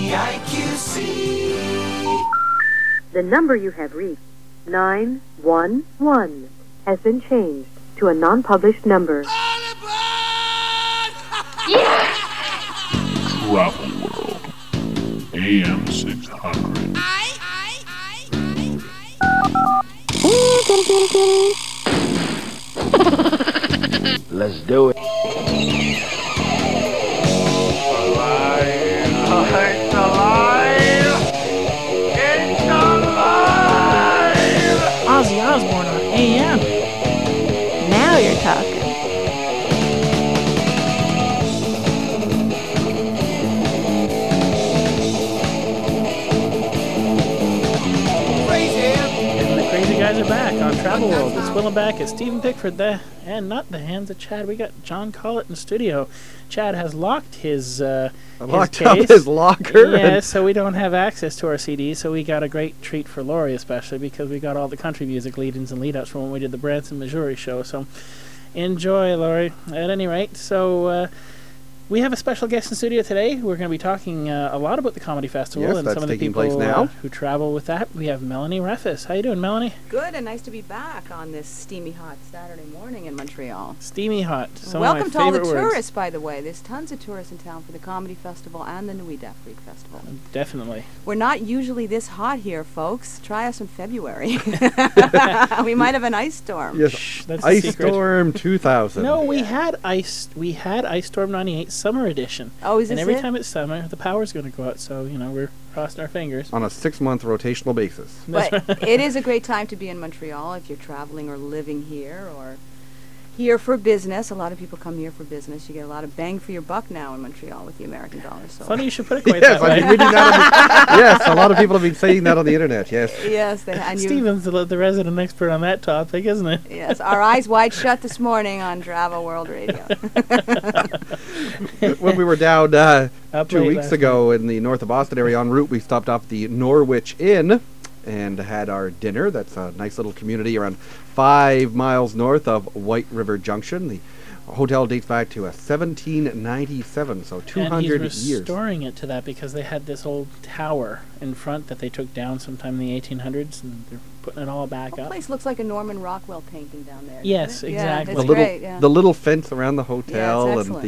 The number you have reached, 911, has been changed to a non-published number. Travel World, AM 600. Let's do it. Ozzy Osbourne on AM. Now you're talking. And the crazy guys are back on Travel World. It's Will and back. It's Stephen Pickford there, and not the hands of Chad. We got John Collett in studio. Chad has locked his locked case. up his locker. Yeah, so we don't have access to our CDs. So we got a great treat for Laurie, especially because we got all the country music lead-ins and lead-ups from when we did the Branson, Missouri show. So enjoy, Laurie. At any rate, so we have a special guest in studio today. We're going to be talking a lot about the Comedy Festival Yes, and that's some of the taking people place now. Who travel with that. We have Melanie Reffes. How you doing, Melanie? Good, and nice to be back on this steamy hot Saturday morning in Montreal. Steamy hot. Some Welcome of to my all the favorite words. tourists, by the way. There's tons of tourists in town for the Comedy Festival and the Nuit d'Afrique Festival. Definitely. We're not usually this hot here, folks. Try us in February. We might have an ice storm. Yes, Shh, that's a Ice secret. Storm 2000. No, we had Ice Storm 98 Summer Edition. Oh, is And this every it? time it's summer, the power's going to go out. So, we're crossing our fingers. On a 6-month rotational basis. But it is a great time to be in Montreal if you're traveling or living here or here for business. A lot of people come here for business. You get a lot of bang for your buck now in Montreal with the American dollar. So Funny you should put it quite Yes, that I've been way. reading that. Yes, a lot of people have been saying that on the internet. Yes. yes, and you, Stephen's the resident expert on that topic, isn't it? yes, our eyes wide shut this morning on Travel World Radio. When we were down Up 2 late weeks last ago in the north of Boston area en route, we stopped off the Norwich Inn and had our dinner. That's a nice little community around 5 miles north of White River Junction. The hotel dates back to 1797, so 200 and he's years. restoring it to that because they had this old tower in front that they took down sometime in the 1800s, and they're putting it all back The up. place looks like a Norman Rockwell painting down there. Yes, doesn't it? exactly. Yeah, The it's little, great. Yeah. the little fence around the hotel and excellent. the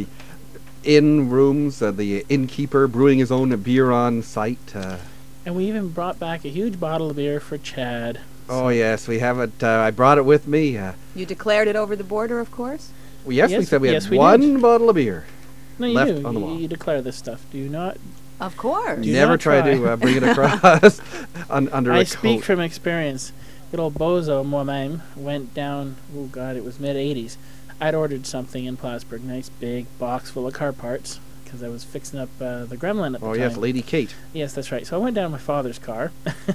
inn rooms, the innkeeper brewing his own beer on site. And we even brought back a huge bottle of beer for Chad. Oh yes, we have it. I brought it with me. You declared it over the border, of course. Yes, we Yes, said we had yes, we one did. bottle of beer. No, you Left do. on the wall. You declare this stuff. Do you not? Of course. Do Never not try try. to bring it across under I a speak coat. from experience. Good old bozo moi-même went down, oh God, it was mid-'80s. I'd ordered something in Plattsburgh, nice big box full of car parts, because I was fixing up the Gremlin at the Oh time. yes, Lady Kate. Yes, that's right. So I went down my father's car.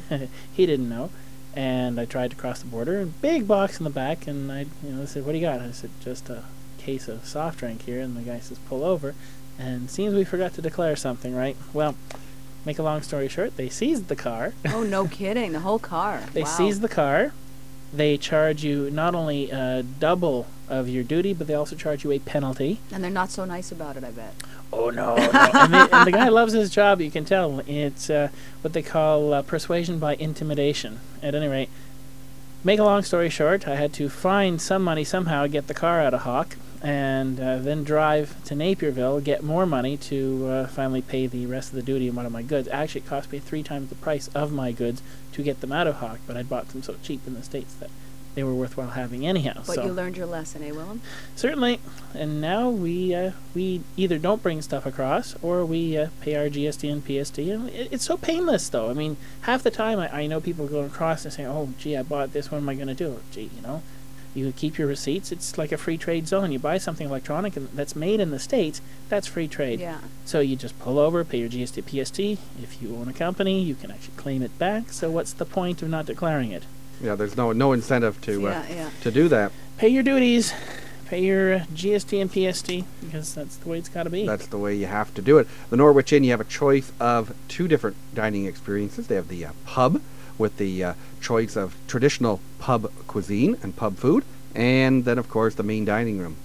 He didn't know. And I tried to cross the border, and big box in the back, and I said, what do you got? I said, just a case of soft drink here, and the guy says, pull over. And seems we forgot to declare something, right? Well, make a long story short, they seized the car. Oh, no kidding. The whole car. They Wow. seize the car. They charge you not only double of your duty, but they also charge you a penalty. And they're not so nice about it, I bet. Oh, no. And the guy loves his job, you can tell. It's what they call persuasion by intimidation. At any rate, make a long story short, I had to find some money somehow, get the car out of Hawk, and then drive to Napierville, get more money to finally pay the rest of the duty on one of my goods. Actually, it cost me 3 times the price of my goods to get them out of Hawk, but I bought them so cheap in the States that they were worthwhile having anyhow. But so you learned your lesson, eh, Willem? certainly, and now we either don't bring stuff across or we pay our GST and PST. And it's so painless, though. I mean, half the time I know people going across and saying, "Oh, gee, I bought this. What am I going to do?" Gee, you keep your receipts. It's like a free trade zone. You buy something electronic and that's made in the States, that's free trade. Yeah. So you just pull over, pay your GST, PST. If you own a company, you can actually claim it back. So what's the point of not declaring it? Yeah, there's no incentive to Yeah. to do that. Pay your duties, pay your GST and PST, because that's the way it's got to be. That's the way you have to do it. The Norwich Inn, you have a choice of 2 different dining experiences. They have the pub with the choice of traditional pub cuisine and pub food, and then of course the main dining room.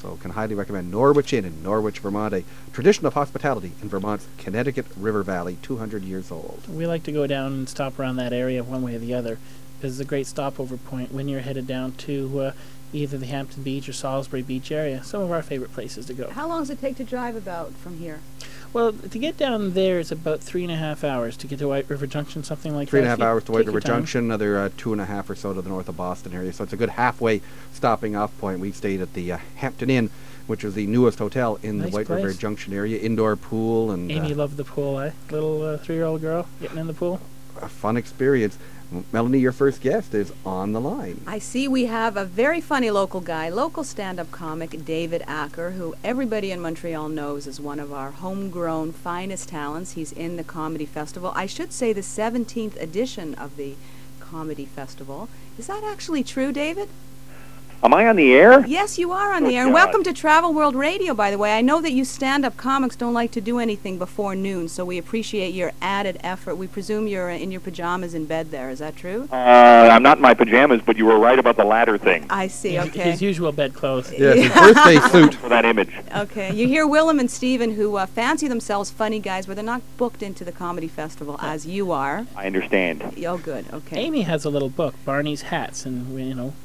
So can highly recommend Norwich Inn in Norwich, Vermont, a tradition of hospitality in Vermont's Connecticut River Valley, 200 years old. We like to go down and stop around that area one way or the other. It's a great stopover point when you're headed down to either the Hampton Beach or Salisbury Beach area. Some of our favorite places to go. How long does it take to drive about from here? Well, to get down there, it's about 3.5 hours. To get to White River Junction, something like that. 3.5 hours to White Take your River time. Junction, another 2.5 or so to the north of Boston area. So it's a good halfway stopping off point. We stayed at the Hampton Inn, which is the newest hotel in Nice the White River place. Junction area. Indoor pool and Amy loved the pool, eh? Little 3-year-old girl getting in the pool. a fun experience. Melanie, your first guest is on the line. I see we have a very funny local guy, local stand-up comic David Acker, who everybody in Montreal knows is one of our homegrown finest talents. He's in the Comedy Festival. I should say the 17th edition of the Comedy Festival. Is that actually true, David? Am I on the air? Yes, you are on Good the air. And God. welcome to Travel World Radio, by the way. I know that you stand-up comics don't like to do anything before noon, so we appreciate your added effort. We presume you're in your pajamas in bed there. Is that true? I'm not in my pajamas, but you were right about the latter thing. I see, His- okay. His usual bed clothes. Yes, his birthday suit. For that image. Okay, you hear Willem and Stephen, who fancy themselves funny guys, but they're not booked into the Comedy Festival as you are. I understand. Oh, good, okay. Amy has a little book, Barney's Hats, and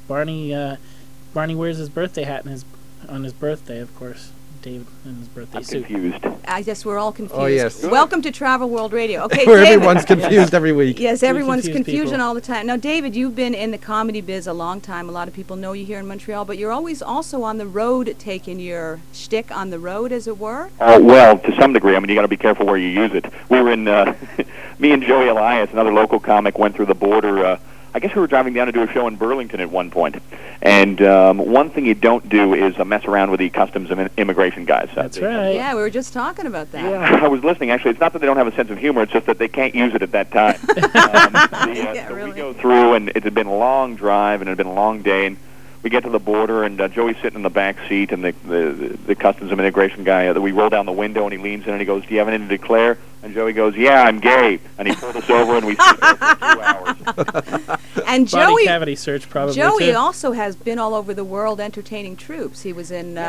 Barney wears his birthday hat on his birthday, of course. David in his birthday I'm suit. confused. I guess we're all confused. Oh, yes. Welcome to Travel World Radio. Okay, Where David. everyone's confused every week. Yes, We everyone's confuse confusion people. all the time. Now, David, you've been in the comedy biz a long time. A lot of people know you here in Montreal, but you're always also on the road, taking your shtick on the road, as it were. Well, to some degree. I mean, you got to be careful where you use it. We were in, me and Joey Elias, another local comic, went through the border. I guess we were driving down to do a show in Burlington at one point. And one thing you don't do is mess around with the customs and immigration guys. That's right. Yeah, we were just talking about that. Yeah, I was listening. Actually, it's not that they don't have a sense of humor. It's just that they can't use it at that time. Yeah, so really. we go through, and it had been a long drive, and it had been a long day, and we get to the border, and Joey's sitting in the back seat, and the customs and immigration guy, we roll down the window, and he leans in, and he goes, "Do you have anything to declare?" And Joey goes, "Yeah, I'm gay." And he pulled us over, and we sit there for 2 hours. And Body Joey, cavity search, probably, Joey too. also has been all over the world entertaining troops. He was in.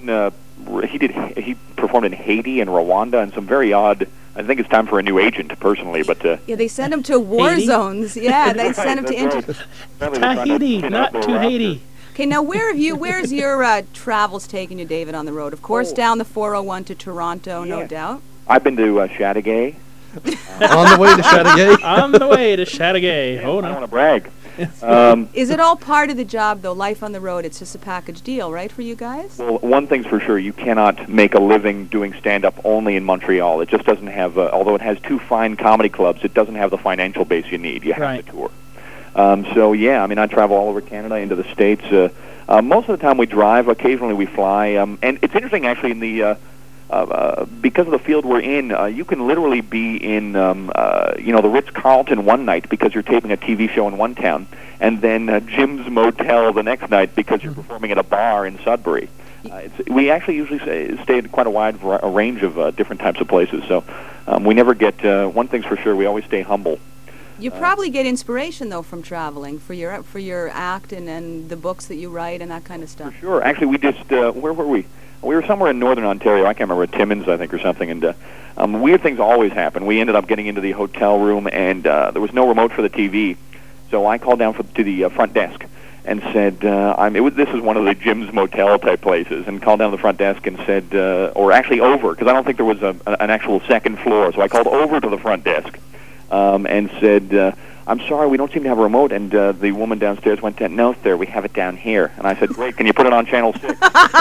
He performed in Haiti and Rwanda, and some very odd. I think it's time for a new agent, personally, but. Yeah, they send him to war Haiti? zones. Yeah, they send him to. Tahiti, not to Haiti. Okay, now where's your travels taking you, David, on the road? Of course, down the 401 to Toronto, no Yeah. doubt. I've been to Chateauguay. On the way to Chateauguay. On the way to Chateauguay. Oh, I don't no. want to brag. Is it all part of the job, though? Life on the road, it's just a package deal, right, for you guys? Well, one thing's for sure, you cannot make a living doing stand-up only in Montreal. It just doesn't have, although it has 2 fine comedy clubs, it doesn't have the financial base you need. You have Right. to tour. So, yeah, I mean, I travel all over Canada, into the States. Most of the time we drive. Occasionally we fly. And it's interesting, actually, in the... because of the field we're in, you can literally be in, the Ritz-Carlton one night because you're taping a TV show in one town, and then Jim's Motel the next night because you're performing at a bar in Sudbury. We actually usually stay at quite a wide range of different types of places, so we never get, one thing's for sure, we always stay humble. You probably get inspiration, though, from traveling for your act and the books that you write and that kind of stuff. Sure. Actually, we just, where were we? We were somewhere in northern Ontario. I can't remember, at Timmins, I think, or something. And weird things always happen. We ended up getting into the hotel room, and there was no remote for the TV. So I called down to the front desk and said, this is one of the Jim's Motel type places, and called down to the front desk and said, or actually over, because I don't think there was an actual second floor. So I called over to the front desk and said, "I'm sorry, we don't seem to have a remote." And the woman downstairs went, "No, sir, we have it down here." And I said, "Great, can you put it on channel 6?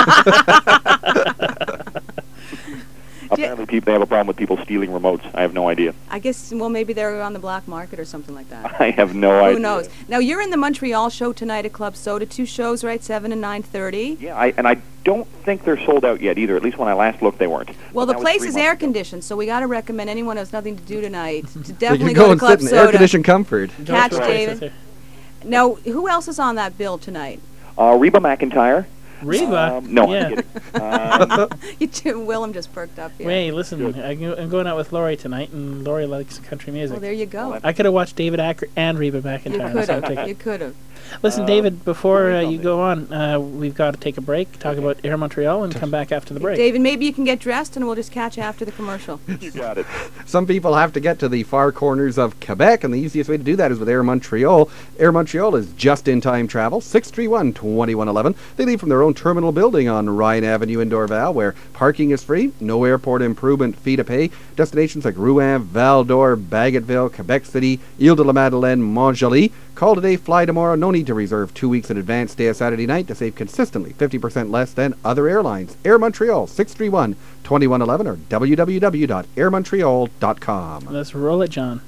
Apparently, they have a problem with people stealing remotes. I have no idea. I guess, well, maybe they're on the black market or something like that. I have no idea. Who knows? Now, you're in the Montreal show tonight at Club Soda. 2 shows, right? 7 and 9:30. Yeah, I don't think they're sold out yet either. At least when I last looked, they weren't. Well, But the that was place 3 is months air ago. conditioned, so we got to recommend anyone who has nothing to do tonight to You definitely can go to and Club sit in air Soda. conditioned comfort. Catch Right. David. Now, who else is on that bill tonight? Reba McEntire. Reba? No, Yeah. I'm kidding. Willem just perked up here. Hey, listen, I'm going out with Lori tonight, and Lori likes country music. Well, there you go. I could have watched David Acker and Reba McEntire. You on the could same have. ticket. You could have. Listen, David, before you go on, we've got to take a break, talk about Air Montreal, and come back after the break. David, maybe you can get dressed and we'll just catch you after the commercial. You got it. Some people have to get to the far corners of Quebec, and the easiest way to do that is with Air Montreal. Air Montreal is just-in-time travel, 631-2111. They leave from their own terminal building on Ryan Avenue in Dorval, where parking is free, no airport improvement fee to pay. Destinations like Rouen, Val-d'Or, Bagotville, Quebec City, Ile-de-la-Madeleine, Montjoly. Call today, fly tomorrow. No need to reserve 2 weeks in advance. Stay a Saturday night to save consistently 50% less than other airlines. Air Montreal, 631-2111 or www.airmontreal.com. Let's roll it, John.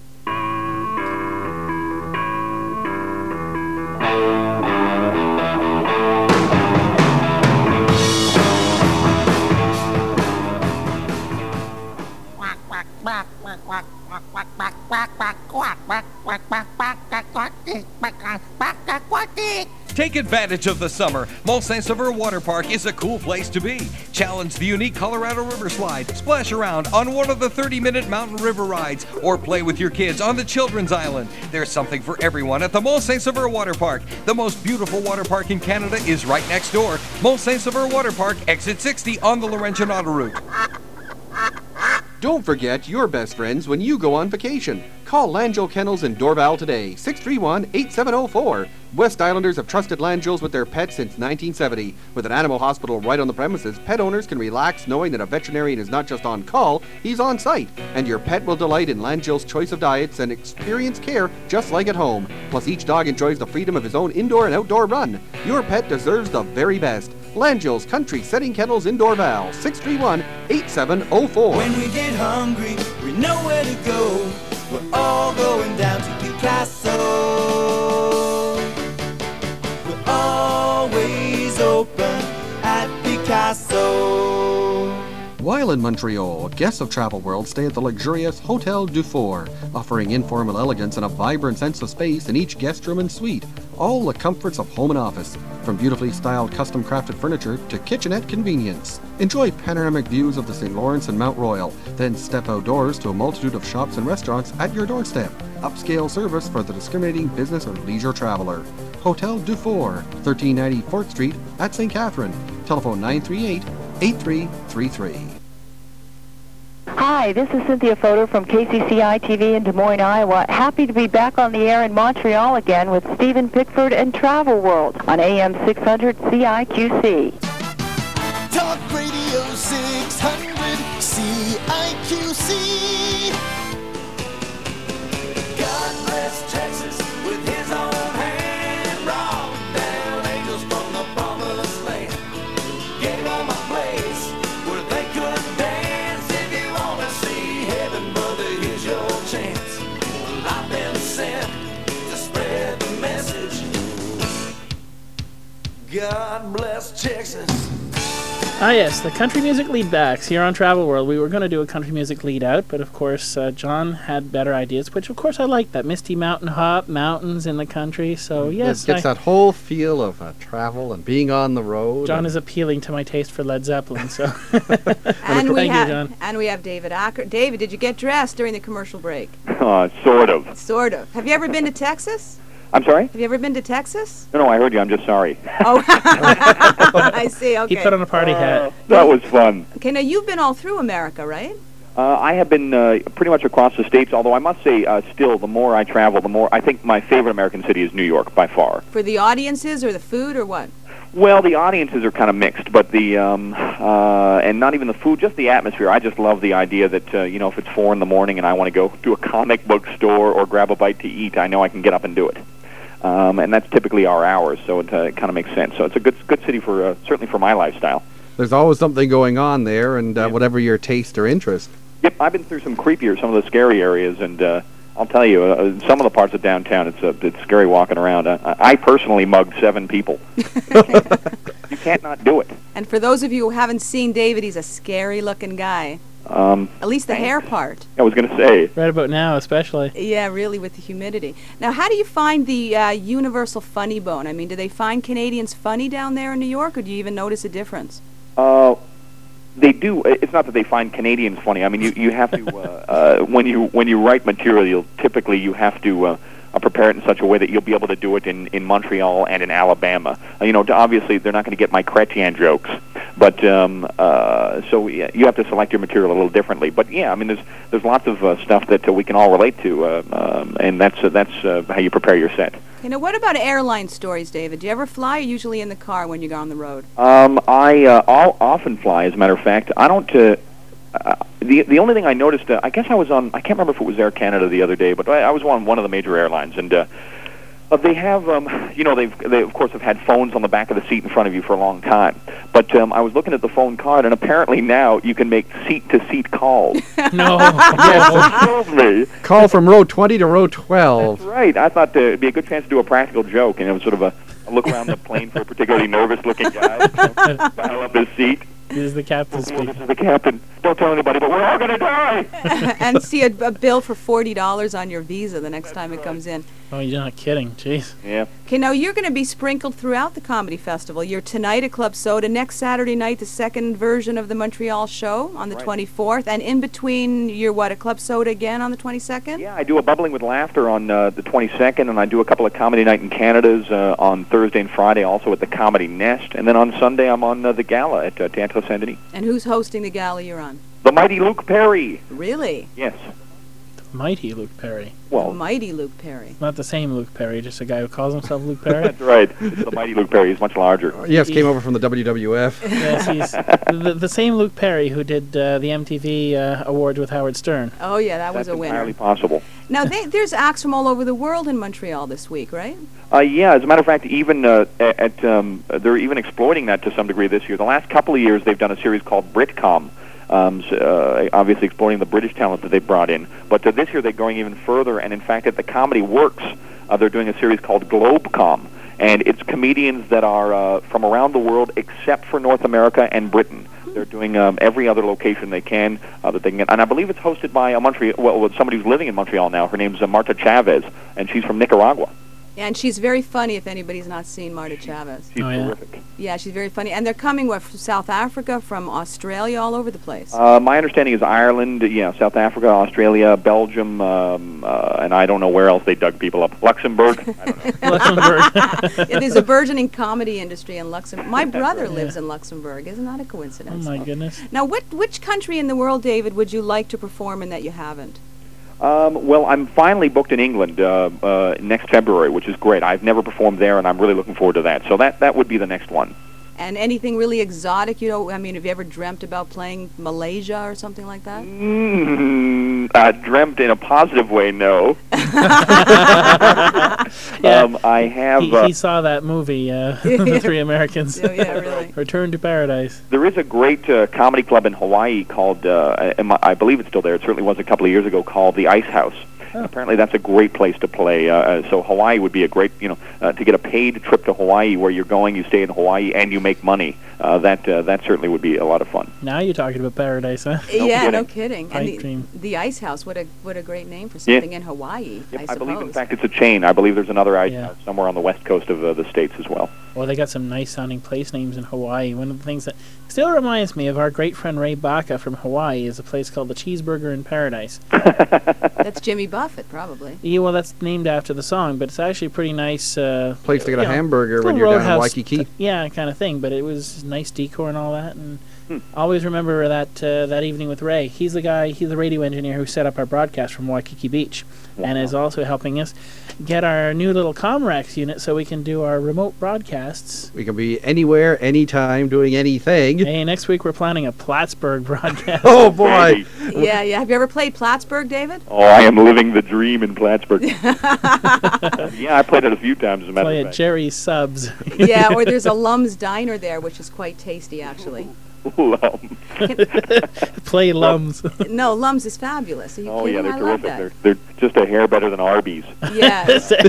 Take advantage of the summer. Mont Saint-Sever Water Park is a cool place to be. Challenge the unique Colorado River Slide, splash around on one of the 30-minute mountain river rides, or play with your kids on the Children's Island. There's something for everyone at the Mont Saint-Sever Water Park. The most beautiful water park in Canada is right next door. Mont Saint-Sever Water Park, exit 60 on the Laurentian Autoroute. Don't forget your best friends when you go on vacation. Call Langell Kennels in Dorval today, 631-8704. West Islanders have trusted Langell's with their pets since 1970. With an animal hospital right on the premises, pet owners can relax knowing that a veterinarian is not just on call, he's on site. And your pet will delight in Langell's choice of diets and experience care just like at home. Plus, each dog enjoys the freedom of his own indoor and outdoor run. Your pet deserves the very best. Langell's Country Setting Kennels in Dorval, 631-8704. When we get hungry, we know where to go. We're all going down to Picasso. We're always open at Picasso. While in Montreal, guests of Travel World stay at the luxurious Hotel Dufour, offering informal elegance and a vibrant sense of space in each guest room and suite. All the comforts of home and office, from beautifully styled custom-crafted furniture to kitchenette convenience. Enjoy panoramic views of the St. Lawrence and Mount Royal, then step outdoors to a multitude of shops and restaurants at your doorstep. Upscale service for the discriminating business or leisure traveler. Hotel Dufour, 1390 4th Street at St. Catherine. Telephone 938-8333. Hi, this is Cynthia Fodor from KCCI TV in Des Moines, Iowa. Happy to be back on the air in Montreal again with Stephen Pickford and Travel World on AM 600 CIQC. Talk Radio 600 CIQC. God bless Texas with his own hand. Rock down angels from the promised land. Gave them a place where they could dance. If you want to see heaven, brother, here's your chance. Well, I've been sent to spread the message. God bless Texas. Ah, yes, the country music lead backs here on Travel World. We were going to do a country music lead out, but of course, John had better ideas, which of course I like that. Misty Mountain Hop, mountains in the country, so yes. It gets that whole feel of travel and being on the road. John is appealing to my taste for Led Zeppelin, so. And we Thank you, John. And we have David Acker. David, did you get dressed during the commercial break? Sort of. Sort of. Have you ever been to Texas? I'm sorry? Have you ever been to Texas? No, I heard you. I'm just sorry. Oh, I see. Okay. He put on a party hat. That was fun. Okay, now you've been all through America, right? I have been pretty much across the states, although I must say, still, the more I travel, the more I think my favorite American city is New York, by far. For the audiences or the food or what? Well, the audiences are kind of mixed, but and not even the food, just the atmosphere. I just love the idea that, if it's 4 in the morning and I want to go to a comic book store or grab a bite to eat, I know I can get up and do it. And that's typically our hours, so it kind of makes sense. So it's a good city for certainly for my lifestyle. There's always something going on there, and whatever your taste or interest. Yep, I've been through some creepier, some of the scary areas, and I'll tell you, some of the parts of downtown, it's scary walking around. I personally mugged 7 people. You can't not do it. And for those of you who haven't seen David, he's a scary-looking guy. At least the hair part. I was going to say. Right about now, especially. Yeah, really, with the humidity. Now, how do you find the universal funny bone? I mean, do they find Canadians funny down there in New York, or do you even notice a difference? They do. It's not that they find Canadians funny. I mean, you have to when you write material, typically you have to prepare it in such a way that you'll be able to do it in Montreal and in Alabama. Obviously they're not going to get my Chrétien jokes, but so you have to select your material a little differently. But yeah, I mean, there's lots of stuff that we can all relate to, and that's how you prepare your set. What about airline stories, David? Do you ever fly, or usually in the car when you go on the road? I often fly, as a matter of fact. I don't. The only thing I noticed, I guess I was on, I can't remember if it was Air Canada the other day, but I was on one of the major airlines, and they have, they of course have had phones on the back of the seat in front of you for a long time. But I was looking at the phone card, and apparently now you can make seat-to-seat calls. No. Yes. Call from row 20 to row 12. That's right. I thought it'd be a good chance to do a practical joke, and it was sort of a look around the plane for a particularly nervous-looking guy, dial up his seat. This is the captain speaking. This is the captain. Don't tell anybody, but we're all going to die. And see a bill for $40 on your Visa the next time it comes in. Oh, you're not kidding. Jeez. Yeah. Okay, now you're going to be sprinkled throughout the Comedy Festival. You're tonight at Club Soda. Next Saturday night, the second version of the Montreal show on the 24th. And in between, you're at Club Soda again on the 22nd? Yeah, I do a Bubbling with Laughter on the 22nd, and I do a couple of Comedy Night in Canada's on Thursday and Friday, also at the Comedy Nest. And then on Sunday, I'm on the Gala at Teatro Saint-Denis. And who's hosting the gala you're on? The mighty Luke Perry. Really? Yes. Mighty Luke Perry. Well, the mighty Luke Perry. Not the same Luke Perry, just a guy who calls himself Luke Perry. That's right. It's the mighty Luke Perry. He's much larger. Yes, came over from the WWF. Yes, he's the same Luke Perry who did the MTV Awards with Howard Stern. Oh, yeah, that was a winner. That's entirely possible. Now, there's acts from all over the world in Montreal this week, right? Yeah, as a matter of fact, even they're even exploiting that to some degree this year. The last couple of years, they've done a series called Britcom, obviously exploiting the British talent that they brought in. But this year, they're going even further, and in fact, at the Comedy Works, they're doing a series called Globecom, and it's comedians that are from around the world except for North America and Britain. They're doing every other location they can that they can get. And I believe it's hosted by somebody who's living in Montreal now. Her name's Marta Chavez, and she's from Nicaragua. And she's very funny if anybody's not seen Marta Chavez. She's terrific. Yeah, she's very funny. And they're coming, from South Africa, from Australia, all over the place. My understanding is Ireland, South Africa, Australia, Belgium, and I don't know where else they dug people up. Luxembourg? I don't know. Luxembourg. There's a burgeoning comedy industry in Luxembourg. My brother lives in Luxembourg. Isn't that a coincidence? Oh, my goodness. Now, which country in the world, David, would you like to perform in that you haven't? Well, I'm finally booked in England next February, which is great. I've never performed there, and I'm really looking forward to that. So that would be the next one. And anything really exotic, have you ever dreamt about playing Malaysia or something like that? Dreamt in a positive way, no. I have... He saw that movie, The Three Americans. Yeah, really. Return to Paradise. There is a great comedy club in Hawaii called, I believe it's still there, it certainly was a couple of years ago, called the Ice House. Oh. Apparently that's a great place to play. So Hawaii would be a great, to get a paid trip to Hawaii where you're going, you stay in Hawaii, and you make money. That certainly would be a lot of fun. Now you're talking about paradise, huh? No kidding. And the Ice House, what a great name for something in Hawaii, yep, I believe, in fact, it's a chain. I believe there's another Ice House somewhere on the west coast of the States as well. Well, they got some nice-sounding place names in Hawaii. One of the things that still reminds me of our great friend Ray Baca from Hawaii is a place called the Cheeseburger in Paradise. That's Jimmy Buffett, probably. Yeah, well, that's named after the song, but it's actually a pretty nice... place to get a hamburger when you're down in Waikiki. Yeah, kind of thing, but it was nice decor and all that, and always remember that evening with Ray. He's the radio engineer who set up our broadcast from Waikiki Beach, and is also helping us get our new little Comrex unit so we can do our remote broadcasts. We can be anywhere, anytime, doing anything. Hey, next week we're planning a Plattsburgh broadcast. Oh, boy. Yeah. Have you ever played Plattsburgh, David? Oh, I am living the dream in Plattsburgh. Yeah, I played it a few times, as a matter of fact. Play at Jerry's Subs. Yeah, or there's a Lum's Diner there, which is quite tasty, actually. Lums. Play Lums. No, Lums is fabulous. Are you kidding? They're I terrific. love that. They're just a hair better than Arby's. Yeah. It's the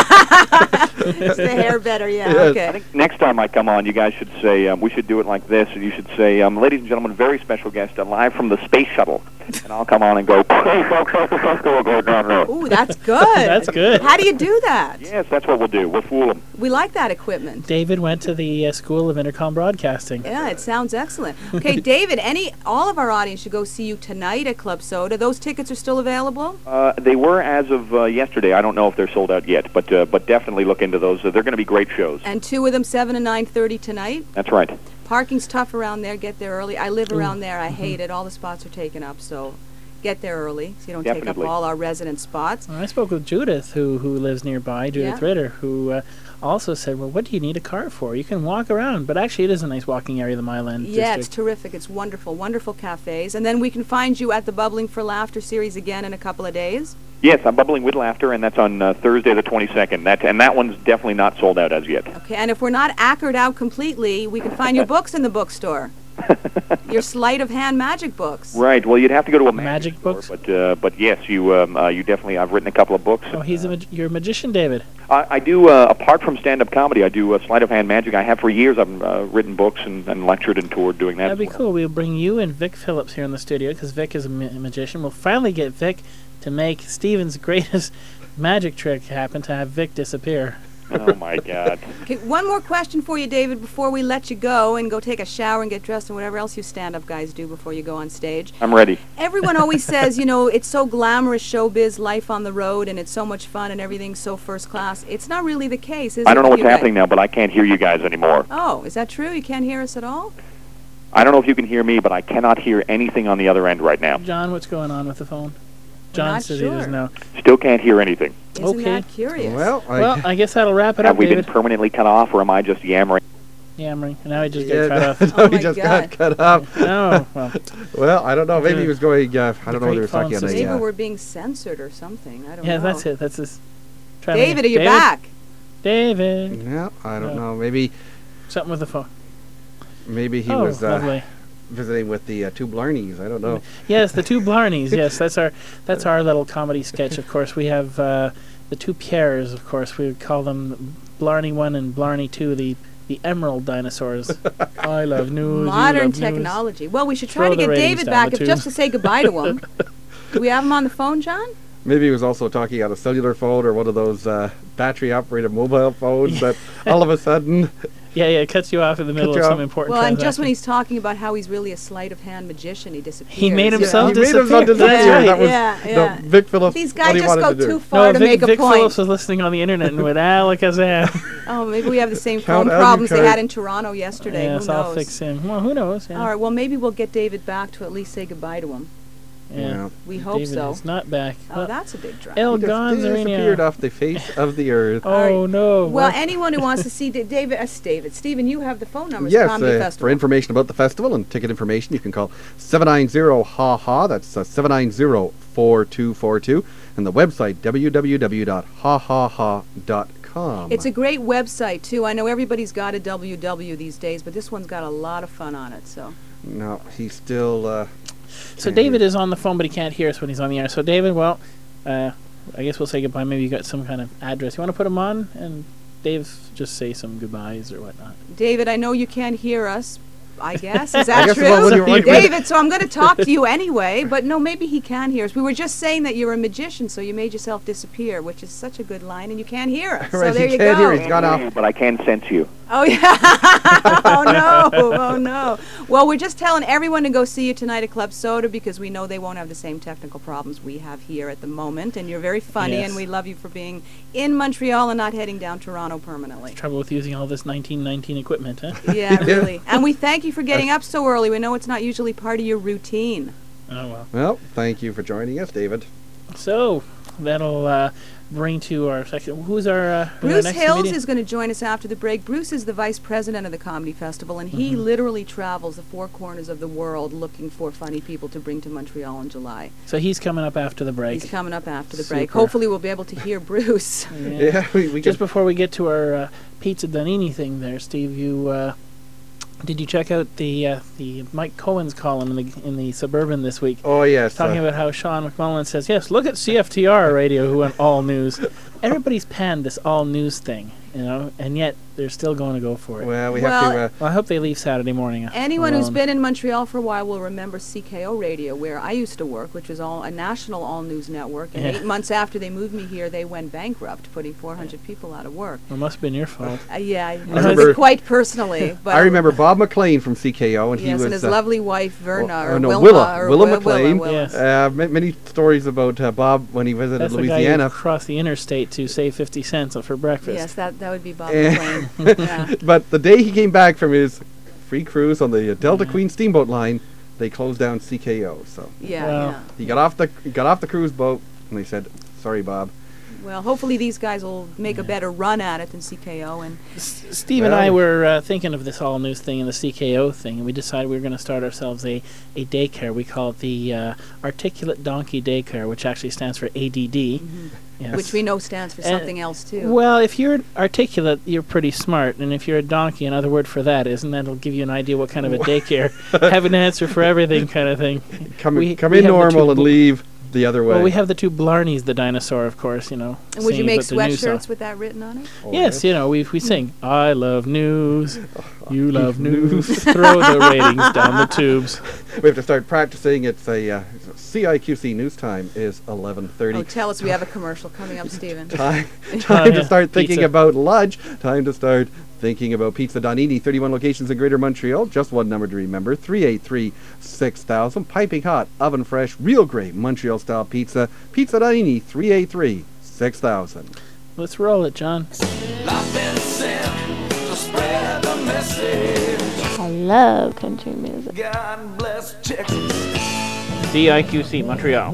hair better, yeah. Yes. Okay. I think next time I come on, you guys should say, we should do it like this, and you should say, ladies and gentlemen, very special guest, live from the space shuttle. And I'll come on and go, ooh, that's good. That's good. How do you do that? Yes, that's what we'll do. We'll fool them. We like that equipment. David went to the School of Intercom Broadcasting. Yeah, it sounds excellent. Okay, David, all of our audience should go see you tonight at Club Soda. Those tickets are still available? They were as of yesterday. I don't know if they're sold out yet, but definitely look into those. They're going to be great shows. And 2 of them, 7 and 9:30 tonight? That's right. Parking's tough around there. Get there early. I live around there. I hate it. All the spots are taken up, so get there early so you don't take Definitely. up all our resident spots. I spoke with Judith, who lives nearby, Judith Yeah. Ritter, who also said, well, what do you need a car for? You can walk around. But actually, it is a nice walking area, the Mile End Yeah, District. it's terrific. It's wonderful. Wonderful cafes. And then we can find you at the Bubbling for Laughter series again in a couple of days. Yes, I'm Bubbling with Laughter, and that's on Thursday the 22nd. That one's definitely not sold out as yet. Okay, and if we're not acred out completely, we can find your books in the bookstore. Your sleight of hand magic books. Right. Well, you'd have to go to a Magic store, books? but yes, you definitely. I've written a couple of books. Oh, you're a magician, David. I do apart from stand-up comedy, I do sleight of hand magic. I have for years. I've written books and lectured and toured doing that. That'd be as well. cool. We'll bring you and Vic Phillips here in the studio because Vic is a magician. We'll finally get Vic to make Steven's greatest magic trick happen, to have Vic disappear. Oh my God. Okay, one more question for you, David, before we let you go and go take a shower and get dressed and whatever else you stand-up guys do before you go on stage. I'm ready. Everyone always says, it's so glamorous, showbiz, life on the road, and it's so much fun and everything's so first class. It's not really the case, is it? I don't know with what's you guys? happening now, but I can't hear you guys anymore. Oh, is that true? You can't hear us at all? I don't know if you can hear me, but I cannot hear anything on the other end right now. John, what's going on with the phone? We're John not says sure. he doesn't know. Still can't hear anything. Isn't Okay. that curious? Well, Well, I guess that'll wrap it Have up, we David. been permanently cut off, or am I just yammering? Yammering. And now he just yeah, got cut off. no, Oh he my just God. got cut off. No, well, Well, I don't know. Maybe he was going. I don't know whether he was great talking phone on Maybe a. we're being censored or something. I don't know. yeah, that's it. That's his. David, are you back? David. Yeah, I don't No. know. Maybe Something with the phone. he oh, was lovely. visiting with the two Blarneys. I don't know. Yes, the two Blarneys. Yes, that's our little comedy sketch. Of course, we have the two Pierres. Of course, we would call them Blarney 1 and Blarney 2, the emerald dinosaurs. I love news. you Modern love news. technology. Well, we should try Throw to the get ratings David down back the if just to tubes. say goodbye to him. Do we have him on the phone, John? Maybe he was also talking on a cellular phone or one of those battery-operated mobile phones that all of a sudden. Yeah, it cuts you off in the middle you of some off. important Well, and just when transaction. he's talking about how he's really a sleight of hand magician, he disappears. He made Yeah. himself He made himself disappear. disappear. That's right. That was Yeah. no, Vic Phillips. These what guys he just wanted go to do. too far to Vic, make a Vic point. Phillips was listening on the internet and went, Alakazam. Oh, maybe we have the same Count phone problems they Alucard. had in Toronto yesterday. Yes, Who I'll knows? fix him. Well, who knows? Yeah. All right, well, maybe we'll get David back to at least say goodbye to him. Yeah. We hope David so. is not back. Oh, Well, that's a big drop. El He just disappeared Gonzarino. off the face of the earth. Oh, no. Well, What? anyone who wants to see David, Stephen, you have the phone numbers Yes, for Comedy for Festival. information about the festival and ticket information, you can call 790-HA-HA. That's 790-4242. And the website, www.hahaha.com. It's a great website, too. I know everybody's got a WW these days, but this one's got a lot of fun on it, so. No, he's still... So David is on the phone, but he can't hear us when he's on the air. So David, well, I guess we'll say goodbye. Maybe you got some kind of address. You want to put him on? And Dave, just say some goodbyes or whatnot. David, I know you can't hear us, I guess. Is I that guess true? well, when you're- David, so I'm going to talk to you anyway, but no, maybe he can hear us. We were just saying that you're a magician, so you made yourself disappear, which is such a good line, and you can't hear us. So Right, there he you can't go. hear, he's gone off. But I can sense you. Oh, yeah. Oh, no. Oh, no. Well, we're just telling everyone to go see you tonight at Club Soda because we know they won't have the same technical problems we have here at the moment. And you're very funny, Yes. and we love you for being in Montreal and not heading down Toronto permanently. Trouble with using all this 1919 equipment, huh? Yeah, really. And we thank you for getting up so early. We know it's not usually part of your routine. Oh, well. Well, thank you for joining us, David. So that'll bring to our section. Who's our Bruce next Hills comedian? is going to join us after the break. Bruce is the vice president of the Comedy Festival, and he literally travels the four corners of the world looking for funny people to bring to Montreal in July. So he's coming up after the break. He's coming up after the break. Super. Hopefully we'll be able to hear Bruce. Yeah, we Just can... before we get to our Pizza Donini thing there, Steve, you did you check out the Mike Cohen's column in the Suburban this week? Oh, yes. Talking about how Sean McMullen says, yes, look at CFTR radio who went all news. Everybody's panned this all news thing, and yet they're still going to go for it. Well, we have to. Well, I hope they leave Saturday morning. Anyone who's alone. been in Montreal for a while will remember CKO Radio, where I used to work, which was a national all-news network. And Yeah. 8 months after they moved me here, they went bankrupt, putting 400 people out of work. It must have been your fault. Yeah, I remember- quite personally. But I remember Bob McLean from CKO, and yes, he was and his lovely wife Verna, or no, Wilma, Willa McLean. Willa. Yes. Many stories about Bob when he visited That's the guy Louisiana. who crossed the interstate to save 50 cents for breakfast. Yes, that would be Bob And- McLean. Yeah. But the day he came back from his free cruise on the Delta Queen Steamboat Line, they closed down CKO. So Yeah, Well, yeah. he got off the cruise boat, and they said, "Sorry, Bob." Well, hopefully these guys will make a better run at it than CKO. And Steve and I were thinking of this all news thing and the CKO thing, and we decided we were going to start ourselves a daycare. We call it the Articulate Donkey Daycare, which actually stands for ADD. Yes. which we know stands for something else too. Well, if you're articulate, you're pretty smart, and if you're a donkey, another word for that is, and that'll give you an idea what kind of a daycare. Have an answer for everything kind of thing. Come We in have the normal two and leave the other way. Well, we have the two Blarneys, the dinosaur, of course, and would you singing make about the news song. sweatshirts with that written on it? Yes, we sing, I love news, you love news, throw the ratings down the tubes. We have to start practicing. It's a CIQC news time is 11:30. Oh, tell us we have a commercial coming up, Stephen. Time yeah, to start thinking pizza. about lunch. Time to start thinking about Pizza Donini. 31 locations in Greater Montreal. Just one number to remember: 383-6000. Piping hot, oven fresh, real great Montreal-style pizza. Pizza Donini. 383-6000. Let's roll it, John. I've been sent to spread the message. I love country music. God bless Texas. CIQC Montreal.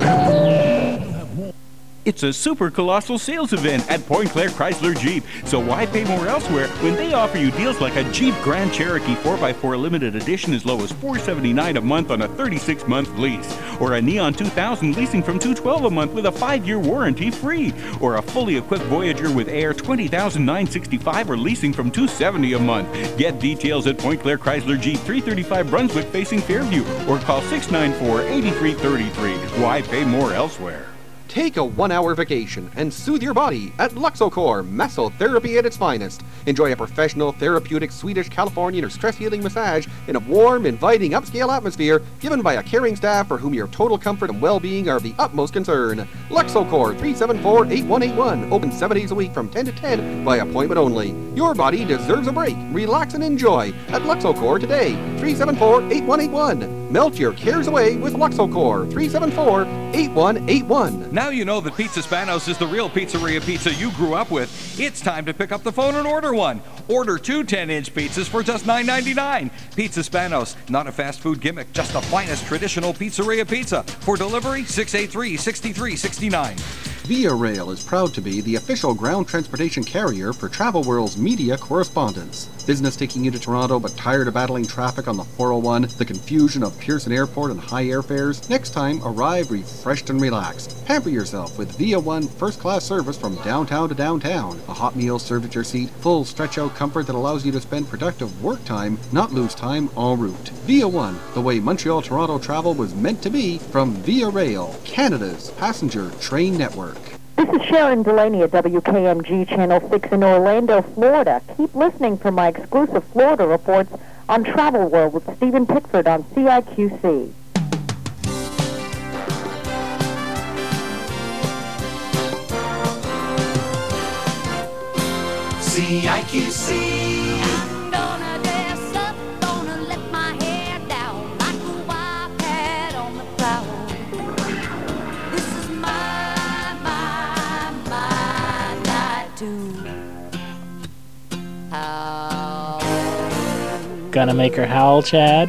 It's a super colossal sales event at Point Claire Chrysler Jeep. So why pay more elsewhere when they offer you deals like a Jeep Grand Cherokee 4x4 limited edition as low as $479 a month on a 36-month lease, or a Neon 2000 leasing from $212 a month with a 5-year warranty free, or a fully equipped Voyager with Air $20,965 or leasing from $270 a month. Get details at Point Claire Chrysler Jeep, 335 Brunswick facing Fairview, or call 694-8333. Why pay more elsewhere? Take a 1-hour vacation and soothe your body at Luxocor Massotherapy at its finest. Enjoy a professional, therapeutic Swedish, Californian, or stress-healing massage in a warm, inviting, upscale atmosphere given by a caring staff for whom your total comfort and well-being are of the utmost concern. Luxocor 374-8181. Open 7 days a week from 10 to 10 by appointment only. Your body deserves a break. Relax and enjoy at Luxocor today. 374-8181. Melt your cares away with Luxocor 374-8181. Now you know that Pizza Spanos is the real pizzeria pizza you grew up with. It's time to pick up the phone and order one. Order 2 10-inch pizzas for just $9.99. Pizza Spanos, not a fast food gimmick, just the finest traditional pizzeria pizza. For delivery, 683-6369. Via Rail is proud to be the official ground transportation carrier for Travel World's media correspondents. Business taking you to Toronto but tired of battling traffic on the 401, the confusion of Pearson Airport and high airfares? Next time, arrive refreshed and relaxed. Pamper yourself with Via One first-class service from downtown to downtown. A hot meal served at your seat, full stretch-out comfort that allows you to spend productive work time, not lose time en route. Via One, the way Montreal-Toronto travel was meant to be, from Via Rail, Canada's passenger train network. This is Sharon Delaney at WKMG Channel 6 in Orlando, Florida. Keep listening for my exclusive Florida reports on Travel World with Stephen Pickford on CIQC. CIQC. I'm gonna dress up, gonna let my hair down like a white cat on the prowl. This is my night too. How? Gonna make her howl, Chad?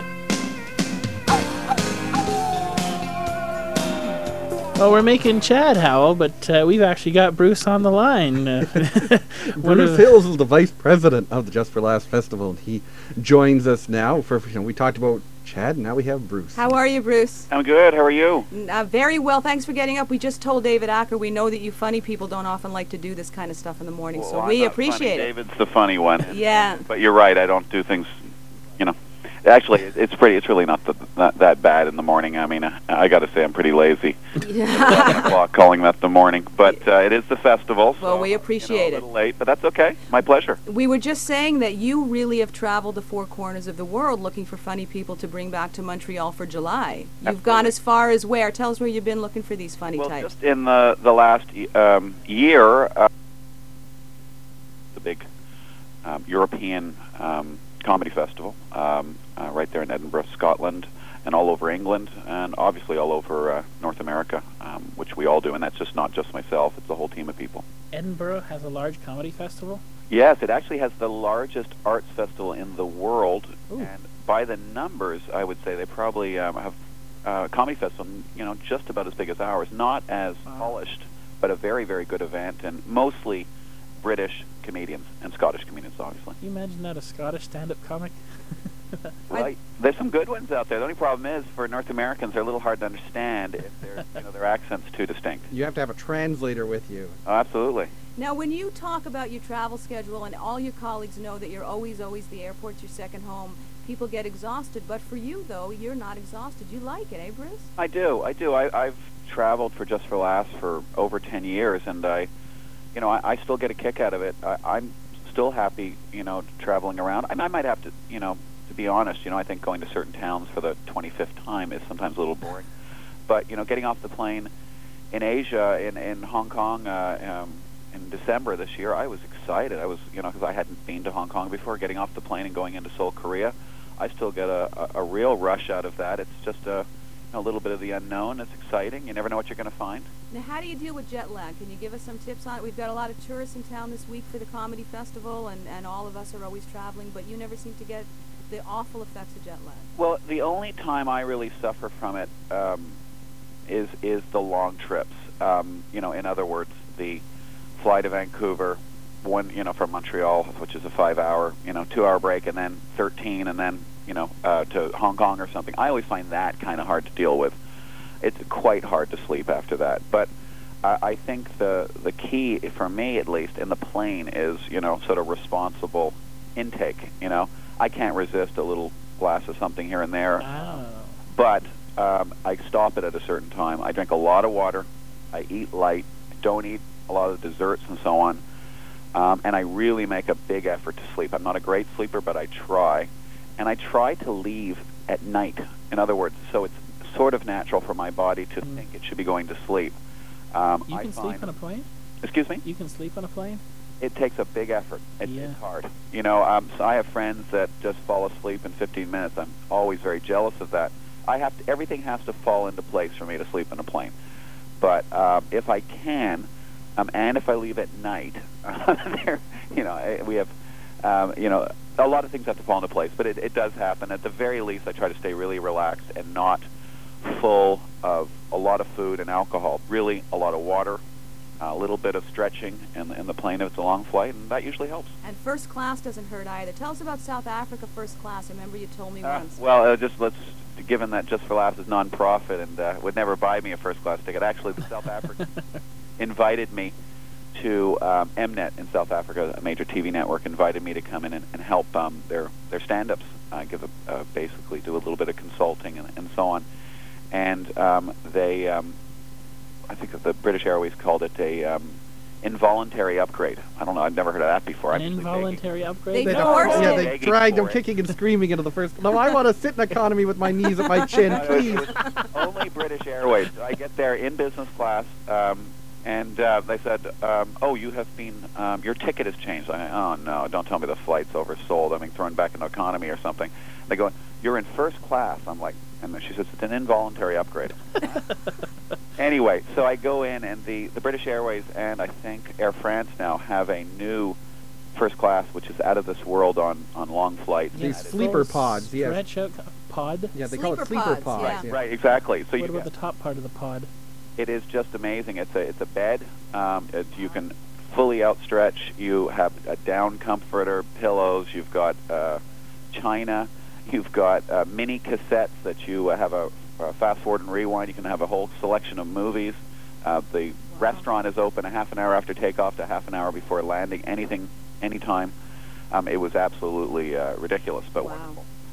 Well, we're making Chad howl, but we've actually got Bruce on the line. Bruce Hills is the vice president of the Just for Laughs Festival, and he joins us now. We talked about Chad, and now we have Bruce. How are you, Bruce? I'm good. How are you? Very well. Thanks for getting up. We just told David Acker we know that you funny people don't often like to do this kind of stuff in the morning, so I'm we not appreciate funny. it. David's the funny one. Yeah. But you're right. I don't do things, Actually, it's pretty. It's really not that bad in the morning. I mean, I got to say, I'm pretty lazy. 11 o'clock calling that the morning, but it is the festival. Well, so, we appreciate a it. little late, but that's okay. My pleasure. We were just saying that you really have traveled the four corners of the world looking for funny people to bring back to Montreal for July. You've gone as far as where? Tell us where you've been looking for these funny types. Just in the last year, the big European comedy festival right there in Edinburgh, Scotland, and all over England, and obviously all over North America, which we all do, and that's just not just myself, it's a whole team of people. Edinburgh has a large comedy festival? Yes, it actually has the largest arts festival in the world, and by the numbers, I would say they probably have a comedy festival, just about as big as ours, not as polished, but a very, very good event, and mostly British comedians and Scottish comedians, obviously. Can you imagine that, a Scottish stand-up comic? Well, there's some good ones out there. The only problem is, for North Americans, they're a little hard to understand if their accent's too distinct. You have to have a translator with you. Oh, absolutely. Now, when you talk about your travel schedule and all your colleagues know that you're always the airport's your second home, people get exhausted. But for you, though, you're not exhausted. You like it, eh, Bruce? I do. I've traveled for Just for Laughs for over 10 years, and I still get a kick out of it. I'm still happy, traveling around. I might have to, to be honest, I think going to certain towns for the 25th time is sometimes a little boring. But, getting off the plane in Asia, in Hong Kong, in December this year, I was excited. I was, because I hadn't been to Hong Kong before, getting off the plane and going into Seoul, Korea. I still get a real rush out of that. It's just a little bit of the unknown. It's exciting. You never know what you're going to find. Now, how do you deal with jet lag? Can you give us some tips on it? We've got a lot of tourists in town this week for the comedy festival, and all of us are always traveling, but you never seem to get the awful effects of jet lag. Well, the only time I really suffer from it is the long trips. In other words, the fly to Vancouver, from Montreal, which is a 5-hour, 2-hour break, and then 13, and then, to Hong Kong or something. I always find that kind of hard to deal with. It's quite hard to sleep after that. But I think the key, for me at least, in the plane is, sort of responsible intake. I can't resist a little glass of something here and there. Oh. But I stop it at a certain time. I drink a lot of water. I eat light. I don't eat a lot of desserts and so on. And I really make a big effort to sleep. I'm not a great sleeper, but I try. And I try to leave at night. In other words, so it's sort of natural for my body to think it should be going to sleep. You can sleep on a plane? Excuse me? You can sleep on a plane? It takes a big effort. It's hard. So I have friends that just fall asleep in 15 minutes. I'm always very jealous of that. Everything has to fall into place for me to sleep in a plane. But if I can, and if I leave at night, we have, a lot of things have to fall into place. But it does happen. At the very least, I try to stay really relaxed and not full of a lot of food and alcohol. Really, a lot of water, a little bit of stretching in the plane if it's a long flight, and that usually helps. And first class doesn't hurt either. Tell us about South Africa first class. I remember you told me once. Well, given that Just for Laughs is non-profit and would never buy me a first-class ticket, actually the South Africans invited me to Mnet in South Africa, a major TV network, invited me to come in and help their stand-ups, basically do a little bit of consulting and so on. And they, I think the British Airways called it a involuntary upgrade. I don't know. I've never heard of that before. An involuntary upgrade? They dragged him kicking and screaming into the first. No, I want to sit in economy with my knees at my chin, please. Only British Airways. I get there in business class, and they said, "Oh, you have been. Your ticket has changed." I go, "Oh no! Don't tell me the flight's oversold. I'm being thrown back into economy or something." They go, "You're in first class." I'm like, and she says, "It's an involuntary upgrade." Anyway, so I go in, and the British Airways and I think Air France now have a new first class, which is out of this world on long flights. These sleeper pods, yes. Stretch out pod? Yeah, they call it sleeper pods. Yeah. Right, exactly. So what about the top part of the pod? It is just amazing. It's a bed. You can fully outstretch. You have a down comforter, pillows. You've got china. You've got mini cassettes that you have a fast forward and rewind. You can have a whole selection of movies. The restaurant is open a half an hour after takeoff to half an hour before landing. Anything, anytime. It was absolutely ridiculous, but wonderful.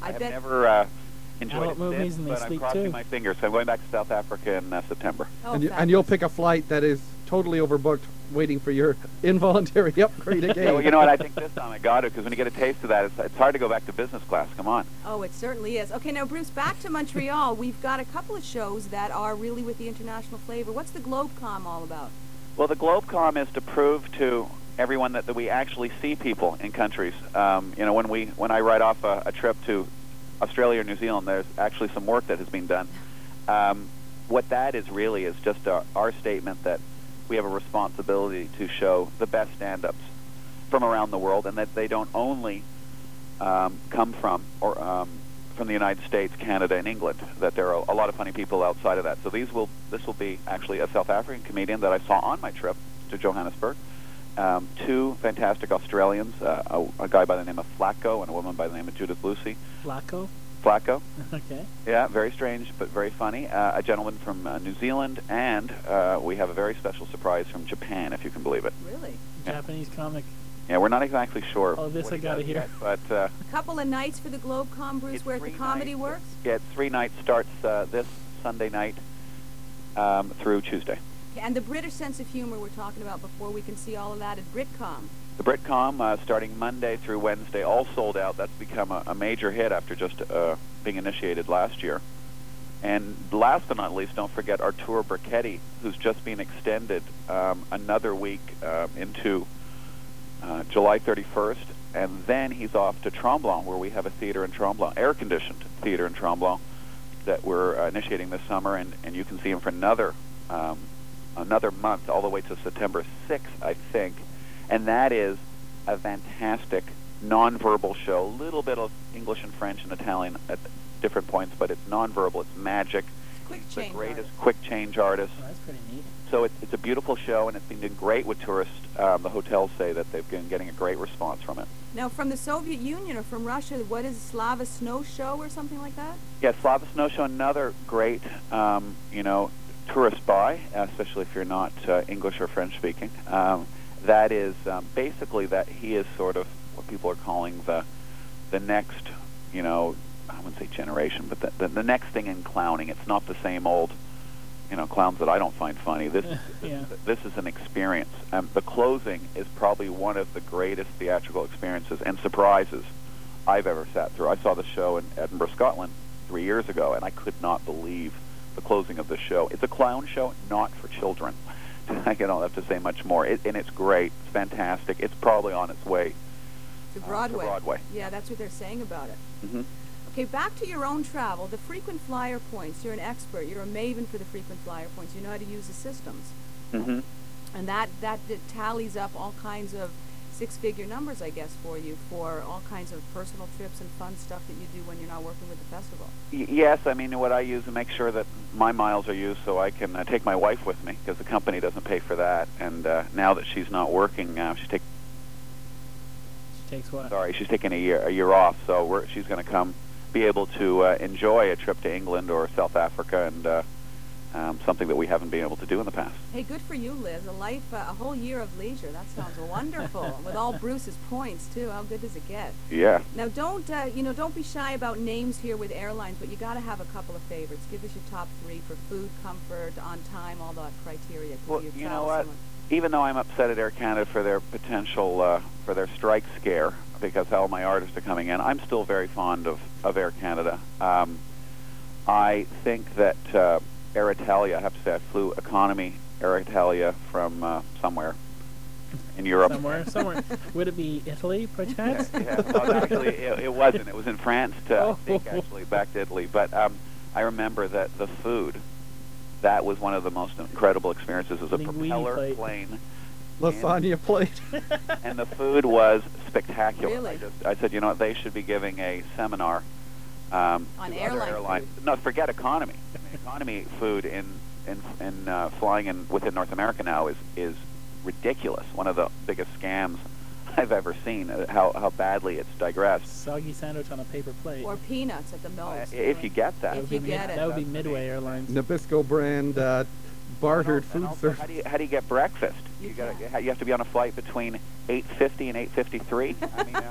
I have bet- never enjoyed Adult it movies since, and they but I'm sleep crossing too. my fingers. So I'm going back to South Africa in September. Oh, And you'll pick a flight that is totally overbooked, waiting for your involuntary upgrade again. Yeah, well, you know what? I think this time I got it because when you get a taste of that, it's hard to go back to business class. Come on. Oh, it certainly is. Okay, now, Bruce, back to Montreal. We've got a couple of shows that are really with the international flavor. What's the GlobeCom all about? Well, the GlobeCom is to prove to everyone that we actually see people in countries. You know, when I write off a trip to Australia or New Zealand, there's actually some work that has been done. What that is really is just our statement that we have a responsibility to show the best stand-ups from around the world, and that they don't only come from the United States, Canada, and England. That there are a lot of funny people outside of that. So this will be actually a South African comedian that I saw on my trip to Johannesburg. Two fantastic Australians, a guy by the name of Flacco and a woman by the name of Judith Lucy. Flacco? Flacco. Okay. Yeah, very strange but very funny. A gentleman from New Zealand, and we have a very special surprise from Japan, if you can believe it. Really? Japanese comic. Yeah, we're not exactly sure. Oh, this what I he gotta does hear. yet, but A couple of nights for the GlobeCom, Bruce, where the comedy works? yeah, it's 3 nights. Starts this Sunday night through Tuesday. And the British sense of humor we're talking about before, we can see all of that at BritCom. The BritCom, starting Monday through Wednesday, all sold out. That's become a major hit after just being initiated last year. And last but not least, don't forget Arturo Brichetti, who's just been extended another week into July 31st. And then he's off to Tremblant, where we have a theater in Tremblant, air-conditioned theater in Tremblant, that we're initiating this summer. And you can see him for another month, all the way to September 6th, I think. And that is a fantastic nonverbal show, a little bit of English and French and Italian at different points, but it's nonverbal, it's magic. Quick He's the change greatest artist. quick change artist. Oh, that's pretty neat. So it's a beautiful show, and it's been doing great with tourists. The hotels say that they've been getting a great response from it. Now, from the Soviet Union or from Russia, what is Slava Snow Show or something like that? Yeah, Slava Snow Show, another great, tourist buy, especially if you're not English or French speaking. That is basically that he is sort of what people are calling the next, I wouldn't say generation, but the next thing in clowning. It's not the same old, clowns that I don't find funny. This is an experience. The closing is probably one of the greatest theatrical experiences and surprises I've ever sat through. I saw the show in Edinburgh, Scotland 3 years ago, and I could not believe the closing of the show. It's a clown show, not for children. I don't have to say much more. And it's great. It's fantastic. It's probably on its way To Broadway. To Broadway. Yeah, that's what they're saying about it. Mm-hmm. Okay, back to your own travel. The frequent flyer points. You're an expert. You're a maven for the frequent flyer points. You know how to use the systems. Mm-hmm. And that tallies up all kinds of six-figure numbers, I guess, for you, for all kinds of personal trips and fun stuff that you do when you're not working with the festival. Yes, I mean, what I use to make sure that my miles are used so I can take my wife with me, because the company doesn't pay for that. And now that she's not working, She takes what? Sorry, she's taking a year off, so she's going to come be able to enjoy a trip to England or South Africa, and something that we haven't been able to do in the past. Hey, good for you, Liz. A whole year of leisure. That sounds wonderful. With all Bruce's points, too. How good does it get? Yeah. Now, don't be shy about names here with airlines, but you got to have a couple of favorites. Give us your top 3 for food, comfort, on time, all that criteria. Well, you know what? Even though I'm upset at Air Canada for their potential, for their strike scare, because all my artists are coming in, I'm still very fond of Air Canada. I think that Air Italia, I have to say, I flew economy Air Italia from somewhere in Europe. Somewhere. Would it be Italy, perchance? Yeah. Well, actually, it wasn't. It was in France, I think, actually, back to Italy. But I remember that the food, that was one of the most incredible experiences. It was a propeller plane. Lasagna plate. And the food was spectacular. Really? I said, they should be giving a seminar on to airline other airlines. No, forget economy. I mean, economy food in flying within North America now is ridiculous. One of the biggest scams I've ever seen. How badly it's digressed. Soggy sandwich on a paper plate. Or peanuts at the most. If you get that. If you get it. That would be Midway Airlines. Nabisco brand bartered food service. How do you get breakfast? You have to be on a flight between 850 and 853. I mean,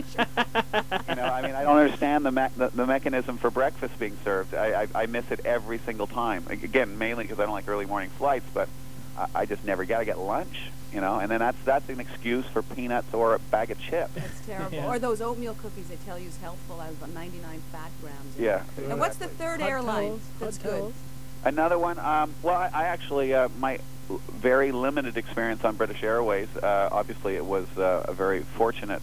I don't understand the mechanism for breakfast being served. I miss it every single time. Again, mainly because I don't like early morning flights, but I just never got to get lunch. And then that's an excuse for peanuts or a bag of chips. That's terrible. Yeah. Or those oatmeal cookies they tell you is helpful out of about 99 fat grams. Yeah. And what's the third airline that's good? Another one. Well, I actually my very limited experience on British Airways. Obviously, it was a very fortunate,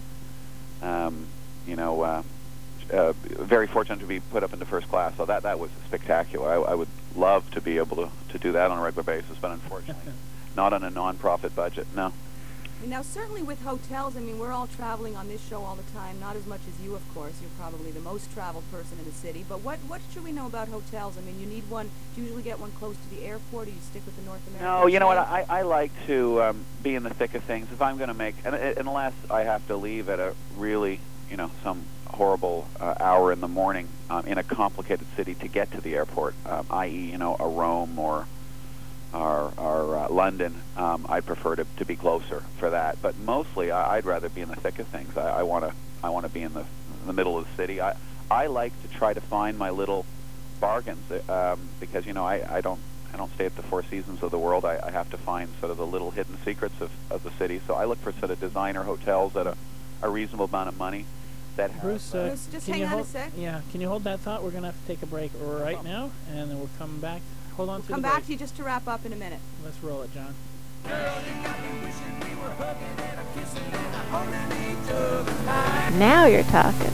very fortunate to be put up into first class. So that was spectacular. I would love to be able to do that on a regular basis, but unfortunately, not on a non-profit budget. No. Now, certainly with hotels, I mean, we're all traveling on this show all the time, not as much as you, of course. You're probably the most traveled person in the city. But what should we know about hotels? I mean, you need one. Do you usually get one close to the airport, or you stick with the North American? No, you know what? I like to be in the thick of things. If I'm going to make, unless I have to leave at a really, some horrible hour in the morning in a complicated city to get to the airport, i.e., a Rome or London, I'd prefer to be closer for that. But mostly, I'd rather be in the thick of things. I want to be in the middle of the city. I like to try to find my little bargains because I don't stay at the Four Seasons of the world. I have to find sort of the little hidden secrets of the city. So I look for sort of designer hotels at a reasonable amount of money. That Bruce, just hang on a sec. Yeah, can you hold that thought? We're going to have to take a break right now, and then we'll come back. Hold on to the Come break. back to you just to wrap up in a minute. Let's roll it, John. Now you're talking.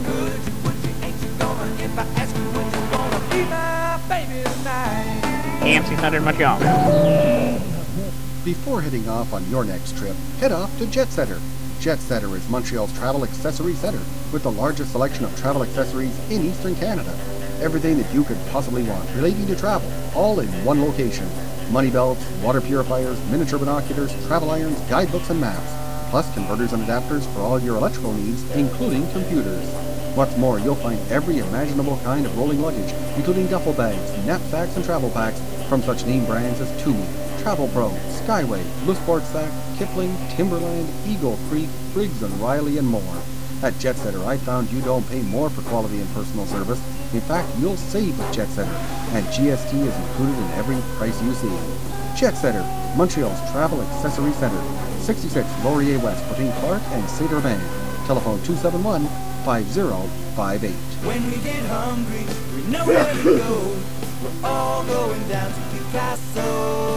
AM 600 Montreal. Before heading off on your next trip, head off to Jet Setter. Jet Setter is Montreal's travel accessory center with the largest selection of travel accessories in Eastern Canada. Everything that you could possibly want relating to travel, all in one location. Money belts, water purifiers, miniature binoculars, travel irons, guidebooks and maps, plus converters and adapters for all your electrical needs, including computers. What's more, you'll find every imaginable kind of rolling luggage, including duffel bags, knapsacks and travel packs from such name brands as Tumi, Travel Pro, Skyway, Blue Sports Sack, Kipling, Timberland, Eagle Creek, Briggs & Riley, and more. At Jet Setter, I found you don't pay more for quality and personal service. In fact, you'll save with Jet Setter, and GST is included in every price you see. Jet Setter, Montreal's travel accessory center, 66 Laurier West between Clark and Cedar Van. Telephone 271-5058. When we get hungry, we know where to go. We're all going down to Picasso.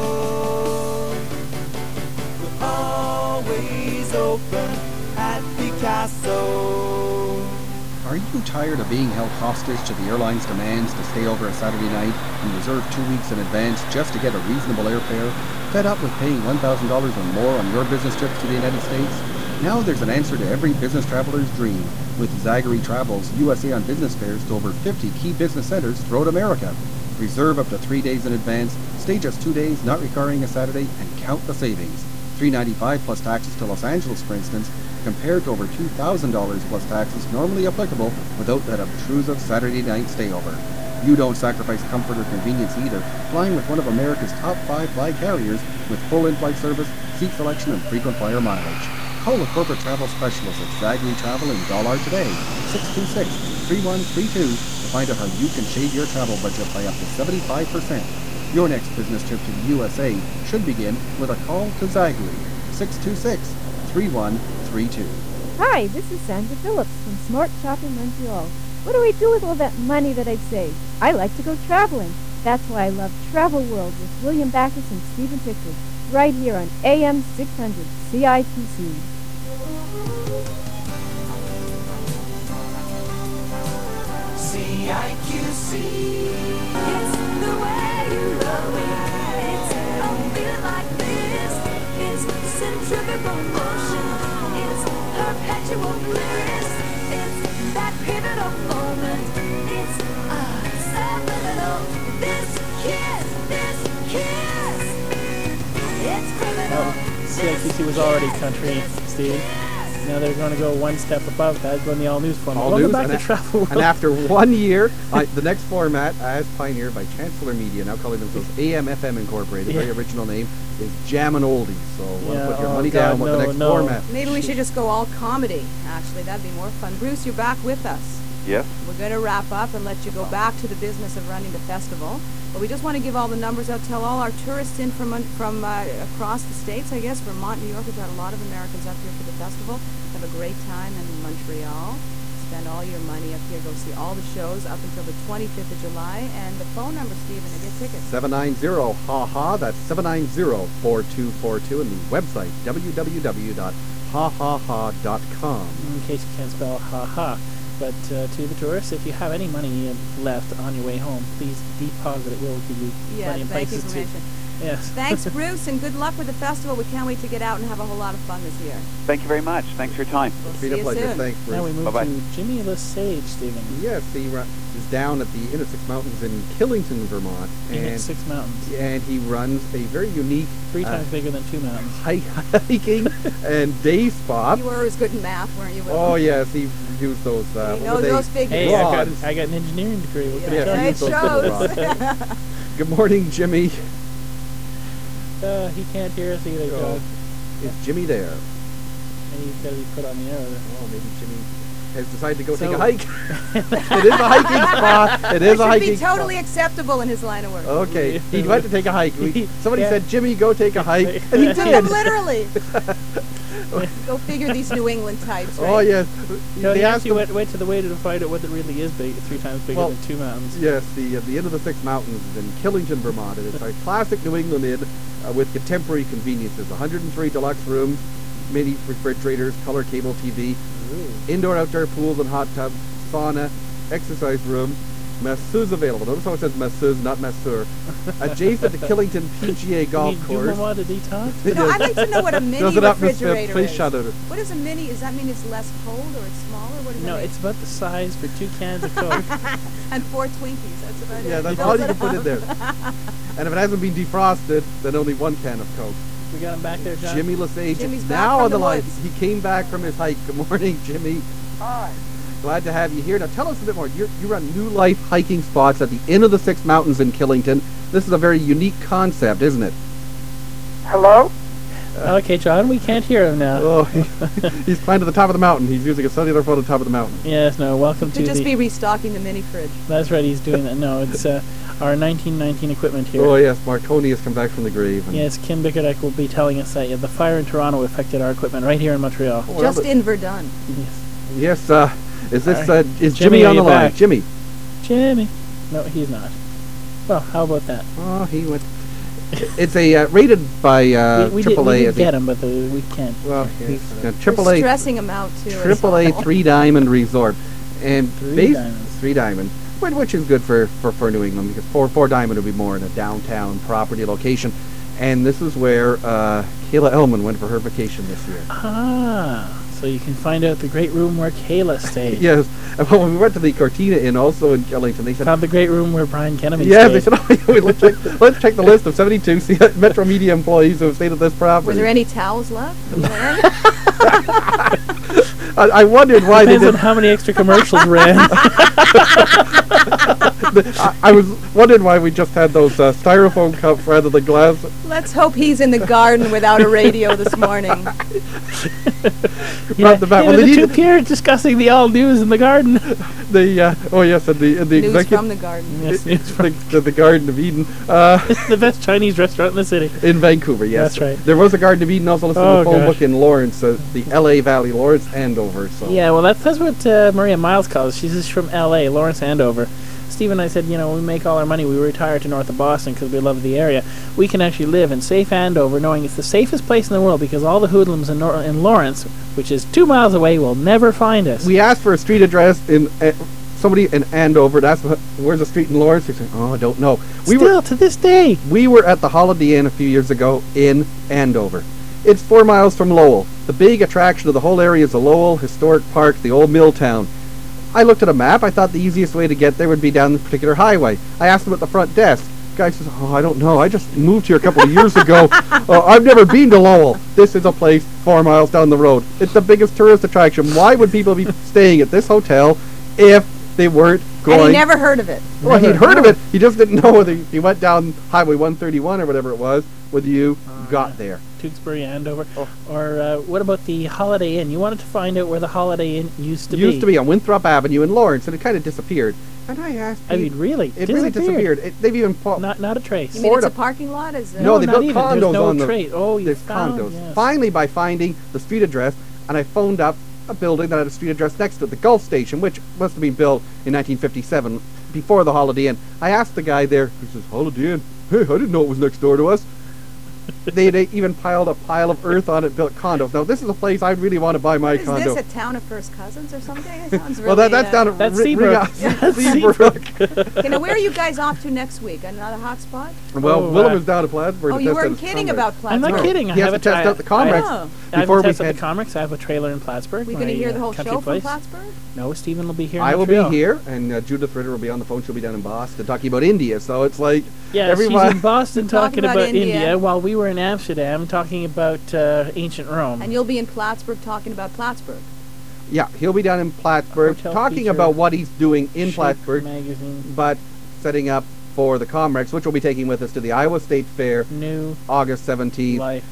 We're always open at Picasso. Are you tired of being held hostage to the airline's demands to stay over a Saturday night and reserve 2 weeks in advance just to get a reasonable airfare? Fed up with paying $1,000 or more on your business trips to the United States? Now there's an answer to every business traveler's dream with Zachary Travel's USA on Business fares to over 50 key business centers throughout America. Reserve up to 3 days in advance, stay just 2 days, not requiring a Saturday, and count the savings. $395 plus taxes to Los Angeles, for instance, compared to over $2,000 plus taxes normally applicable without that obtrusive Saturday night stayover. You don't sacrifice comfort or convenience either, flying with one of America's top 5 flag carriers with full in-flight service, seat selection, and frequent flyer mileage. Call the corporate travel specialist at Zachary Travel in Dollard today, 626-3132, to find out how you can shave your travel budget by up to 75%. Your next business trip to the USA should begin with a call to Zachary, 626-3132. Hi, this is Sandra Phillips from Smart Shopping Montreal. What do I do with all that money that I've saved? I like to go traveling. That's why I love Travel World with William Backus and Stephen Pickford, right here on AM 600 CITC. CIQC. It's the way you love me. It's a feel like this. It's centrifugal motion. It's perpetual bliss. It's that pivotal moment. It's subliminal. This kiss. It's criminal. CIQC was already country, Steve. Now they're going to go one step above that, going the all-news format. All Welcome news, back and to Travel World. And after 1 year, the next format, as pioneered by Chancellor Media, now calling themselves AM/FM Incorporated, very original name, is Jammin' Oldies. So put your money down with the next format. Maybe we should just go all comedy. Actually, that'd be more fun. Bruce, you're back with us. Yes. We're going to wrap up and let you go back to the business of running the festival. But we just want to give all the numbers out, tell all our tourists in from across the states, I guess, Vermont, New York. We've got a lot of Americans up here for the festival. Have a great time in Montreal. Spend all your money up here. Go see all the shows up until the 25th of July. And the phone number, Stephen, to get tickets. 790-HA-HA. That's 790-4242. And the website, www.hahaha.com. In case you can't spell ha-ha. But to the tourists, if you have any money left on your way home, please deposit it. We'll give you plenty of places to. Yes. Thanks, Bruce, and good luck with the festival. We can't wait to get out and have a whole lot of fun this year. Thank you very much. Thanks for your time. We'll see you soon. Thanks, Bruce. Now we move Bye-bye. to Jimmy Lesage, Stephen. Yes, he is down at the Inner Six Mountains in Killington, Vermont. Inner Six Mountains. And he runs a very unique... 3 times bigger than 2 mountains. Hiking and day spot. You were always good in math, weren't you? Oh, yes, he used those... He knows those figures. Hey, I got an engineering degree. What can I tell you? It shows. Good morning, Jimmy. He can't hear us either, John. Is Jimmy there? And he's got to be put on the air. Oh, maybe Jimmy has decided to go take a hike. It is a hiking spot. It is a hiking should be totally acceptable in his line of work. Okay, he went to take a hike. Somebody said, Jimmy, go take a hike. And he Took did. him literally. Go figure these New England types, right? Oh, yes. No, he actually went to the way to find out what it really is big, 3 times bigger than 2 mountains. Yes, the Inn of the Six Mountains is in Killington, Vermont. It is a classic New England inn with contemporary conveniences. 103 deluxe rooms, mini refrigerators, color cable TV, indoor-outdoor pools and hot tubs, sauna, exercise room, masseuse available. Notice how it says masseuse, not masseur. Adjacent to Killington PGA Golf Course. You want a detox? No, I'd like to know what a mini refrigerator is. Shutter. What is a mini? Does that mean it's less cold or it's smaller? What does No, that mean? it's about the size for 2 cans of Coke. And 4 Twinkies. That's about it. Yeah, that's all you can put in there. And if it hasn't been defrosted, then only 1 can of Coke. We got him back there, John. Jimmy Lesage Jimmy's is back now from on the the line. woods. He came back from his hike. Good morning, Jimmy. Hi. Glad to have you here. Now tell us a bit more. You run New Life hiking spots at the Inn of the Six Mountains in Killington. This is a very unique concept, isn't it? Hello? Okay, John, we can't hear him now. Oh, he's climbed to the top of the mountain. He's using a cellular phone on top of the mountain. Yes, no, welcome to Could just the... be restocking the mini fridge. That's right, he's doing that. No, it's our 1919 equipment here. Oh, yes, Marconi has come back from the grave. And Yes, Kim Bickerdike will be telling us that the fire in Toronto affected our equipment right here in Montreal. Just in Verdun. Yes. Yes, is Jimmy on the line? back? Jimmy. Jimmy. No, he's not. Well, how about that? Oh, he went... It's a rated by we AAA. did get him, but we can't. Well, We're AAA. stressing him out, too. AAA 3 Diamond Resort, and 3 diamonds. 3 Diamond, which is good for New England because 4 Diamond would be more in a downtown property location, and this is where Kayla Ellman went for her vacation this year. Ah, so you can find out the great room where Kayla stayed. Yes, and when we went to the Cortina Inn, also in Killington, they said found the great room where Brian Kennedy yeah, stayed. they said, let's check the list of 72 Metro Media employees who have stayed at this property. Were there any towels left? I wondered why Depends they on did. how many extra commercials ran. I was wondering why we just had those styrofoam cups rather than glass. Let's hope he's in the garden without a radio this morning. Brought them back. Well, the they two needed peer discussing the all news in the garden. oh yes, and the News executive from the garden. Yes, news from the Garden of Eden. It's the best Chinese restaurant in the city. In Vancouver, yes. That's right. There was a Garden of Eden also listed in Oh, the phone gosh. book in Lawrence, the L.A. Valley, Lawrence, Andover. So. Yeah, well, that's what Maria Miles calls it. She's just from L.A., Lawrence Andover. Steve and I said, we make all our money. We retire to north of Boston because we love the area. We can actually live in safe Andover knowing it's the safest place in the world because all the hoodlums in Lawrence, which is 2 miles away, will never find us. We asked for a street address in somebody in Andover. That's where's the street in Lawrence? He said, "Oh, I don't know." To this day, we were at the Holiday Inn a few years ago in Andover. It's 4 miles from Lowell. The big attraction of the whole area is the Lowell Historic Park, the old mill town. I looked at a map. I thought the easiest way to get there would be down this particular highway. I asked them at the front desk. guy says, "Oh, I don't know. I just moved here a couple of years ago. I've never been to Lowell. This is a place 4 miles down the road. It's the biggest tourist attraction. Why would people be staying at this hotel if they weren't going?" And he never heard of it. Well, he'd heard of it. He just didn't know whether he went down Highway 131 or whatever it was, whether you got there. Tewksbury, Andover. Or what about the Holiday Inn? You wanted to find out where the Holiday Inn used to be. Used to be on Winthrop Avenue in Lawrence, and it kind of disappeared. And I asked I mean, really? It really disappeared. They've even not a trace. You mean it's a parking lot? No, they built condos There's no on the trace. Oh, you there's found, condos. yes. Finally, by finding the street address, and I phoned up a building that had a street address next to it, the Gulf Station, which must have been built in 1957, before the Holiday Inn. I asked the guy there, he says, "Holiday Inn? Hey, I didn't know it was next door to us." They even piled a pile of earth on it, built condos. Now, this is a place I really want to buy my condo. Is this a town of first cousins or something? It sounds really... Well, that's down at That's Seabrook. Seabrook. Okay, now where are you guys off to next week? Another hot spot? Well, Willem is down to Plattsburgh. Oh, to you test out weren't his kidding Comrex. about Plattsburgh. I'm not kidding. He has to test out the Comrex I have before to we test out head. the Comrex. I have a trailer in Plattsburgh. We going to my, hear the whole country show place. from Plattsburgh? No, Stephen will be here. in I will be Montreal. here, and Judith Ritter will be on the phone. She'll be down in Boston talking about India. So it's like Yeah, everyone. she's in Boston talking about India, India, while we were in Amsterdam talking about ancient Rome. And you'll be in Plattsburgh talking about Plattsburgh. Yeah, he'll be down in Plattsburgh Hotel talking feature, about what he's doing in Shape Plattsburgh, magazine. but setting up for the Comrex, which we'll be taking with us to the Iowa State Fair, New August 17th. life.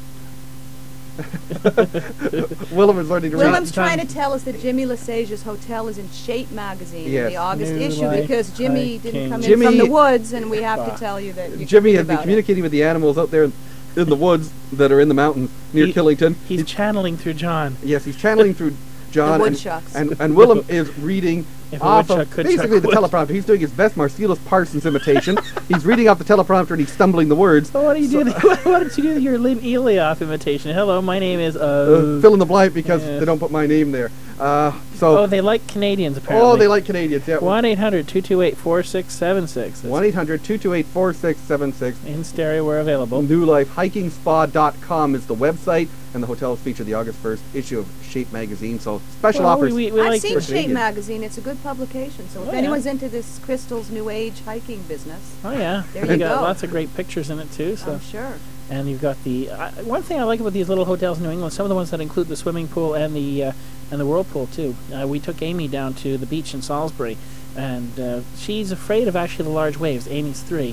Willem is learning to read. Willem's trying to tell us that Jimmy Lesage's hotel is in Shape magazine in Yes. the August New issue life because Jimmy hiking. didn't come Jimmy- in from the woods, and we have to tell you that you Jimmy can has read been about it. communicating with the animals out there in the woods that are in the mountains near Killington. He's channeling through John. Yes, he's channeling through John, The and, woodchucks. and Willem is reading If a off woodchuck of could basically chuck the wood. teleprompter. He's doing his best Marcellus Parsons imitation. He's reading off the teleprompter and he's stumbling the words. So what do you do? Why don't you do your Lynn Elioff imitation? Hello, my name is Fill in the blank because yes. they don't put my name there. Oh, they like Canadians apparently. Oh, they like Canadians. Yeah. 1-800-228-4676. 1-800-228-4676. In stereo, we're available. NewLifeHikingSpa.com is the website, and the hotels feature the August 1st issue of Shape magazine. So special offers. We I've like seen for Shape Canadians. magazine. It's a good publication. So if Oh, yeah. anyone's into this Crystal's New Age hiking business, Oh yeah, there you you got go. lots of great pictures in it too. So. I'm sure. And you've got the one thing I like about these little hotels in New England. Some of the ones that include the swimming pool and the whirlpool too. We took Amy down to the beach in Salisbury, and she's afraid of actually the large waves. Amy's 3,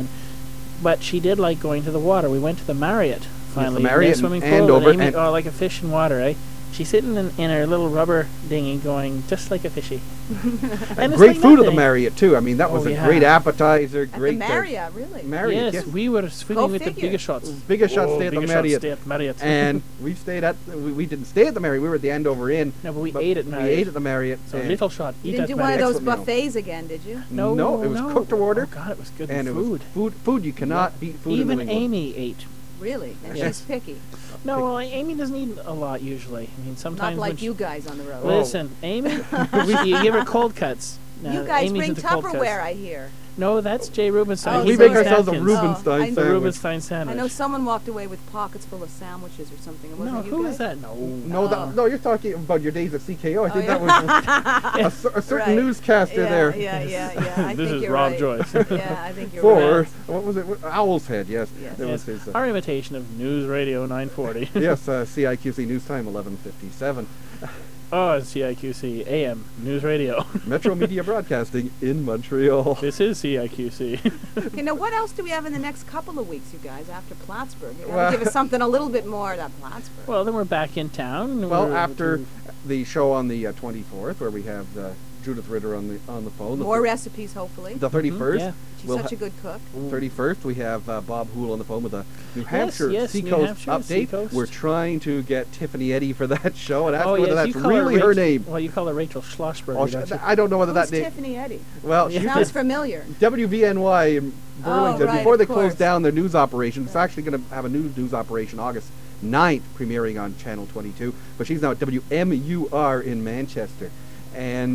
but she did like going to the water. We went to the Marriott finally. Marriott Their swimming and pool. over- Amy, and- like a fish in water, eh? She's sitting in her little rubber dinghy, going just like a fishy. And it's Great like food at the nothing. Marriott too. I mean, that was Oh, a yeah. great appetizer. At Great the Marriott, really? Marriott, Yes, yes. we were swimming Go with figure. the biggest shots. Biggest shot stay at the Biggest Marriott. stay at Marriott. And we stayed at we didn't stay at the Marriott. We were at the Andover Inn. No, but we ate at Marriott. We ate at the Marriott. So and little shot. You Eat didn't at do one of Marriott. those Excellent meal. buffets again, did you? No, it was cooked to order. Oh God, it was good And it food. was food you cannot beat food Even in New England. Amy ate. Really? And Yes. she's picky. No, well, Amy doesn't eat a lot usually. I mean, sometimes Not when like she- you guys on the road. Listen, Amy, you give her cold cuts. You guys Amy's bring into cold cuts. Tupperware, I hear. No, that's Jay Rubenstein. Oh, He's we on make ourselves a Stanton's. Rubenstein I- The sandwich. Rubenstein sandwich. I know someone walked away with pockets full of sandwiches or something. It wasn't No, you who guys? is that? No. No, you're talking about your days at CKO. I think yeah. that was a certain Right. newscaster Yeah, there. Yeah. I This think is you're Rob right. Joyce. Yeah, I think you're For right. what was it? Owl's Head. Yes, Yes. that was Yes. his. Our imitation of News Radio 940. Yes, CIQC News Time 11:57. Oh, it's CIQC AM News Radio. Metro Media Broadcasting in Montreal. This is CIQC. Okay, now what else do we have in the next couple of weeks, you guys, after Plattsburgh? You gotta Well- give us something a little bit more than Plattsburgh. Well, then we're back in town. Well, We're- after the show on the 24th, where we have Judith Ritter on the phone. More recipes, hopefully. The 31st. Yeah. She's we'll such a good cook. 31st, we have Bob Hool on the phone with a New Hampshire yes, New Seacoast Hampshire update. Seacoast. We're trying to get Tiffany Eddy for that show and ask Oh, her whether yes, that's you call her really her Rachel- name. Well, you call her Rachel Schlossberg. Oh, don't you? I don't know whether Who's that name. Tiffany Eddy? Well, Yeah. she Sounds did familiar. WVNY in Burlington. right, Before they of closed course. down their news operation, it's actually going to have a new news operation August 9th, premiering on Channel 22. But she's now at WMUR in Manchester. And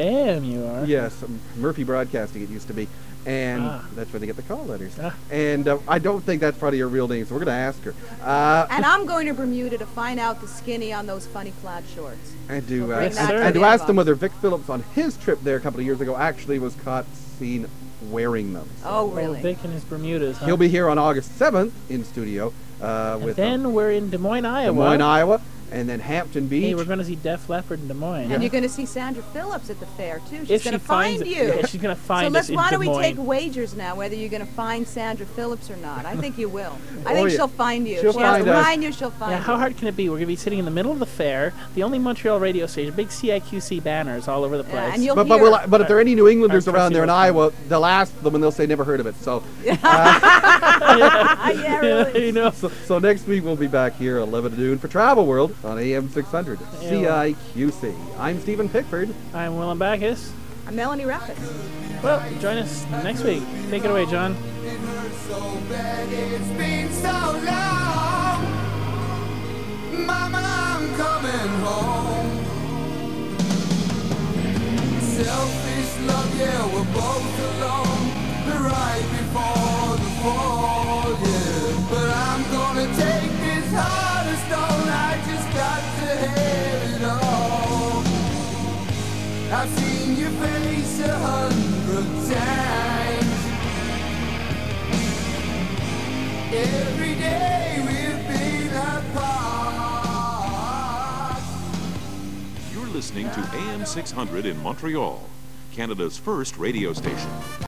WMUR? Yes, Murphy Broadcasting it used to be. And that's where they get the call letters. Ah. And I don't think that's probably her real name, so we're going to ask her. And I'm going to Bermuda to find out the skinny on those funny plaid shorts. And to, We'll bring that to and the to ask them inbox. whether Vic Phillips on his trip there a couple of years ago actually was caught seen wearing them. Oh, really? Vic in his Bermudas, huh? He'll be here on August 7th in studio And with then we're in Des Moines, Iowa. Des Moines, Iowa, and then Hampton Beach. Hey, we're going to see Def Leppard in Des Moines. And you're going to see Sandra Phillips at the fair, too. If She's she going to finds find it- you. yeah, she's gonna find so us in why Des don't we take Moines. wagers now, whether you're going to find Sandra Phillips or not? I think you will. I Oh, think yeah. she'll find you. She'll She has find to us. find you, she'll find Yeah, you. how hard can it be? We're going to be sitting in the middle of the fair, the only Montreal radio station, big CIQC banners all over the place. and you'll But hear... but if there are any New Englanders Our around there in Trustee Iowa, they'll ask them and they'll say never heard of it. So, yeah, really. You know. so next week we'll be back here 11 to noon for Travel World on AM 600 CIQC. I'm Stephen Pickford. I'm Willem Backus. I'm Melanie Rapids. Well, join us next week. Take it away, John. It's been so long. Mama, I'm coming home. Selfish love, yeah, we're both alone. Right before the fall, yeah. But I'm gonna take this heart of stone. I just got to have it all. I've seen your face 100 times. Every day we've been apart. You're listening to AM 600 in Montreal, Canada's first radio station.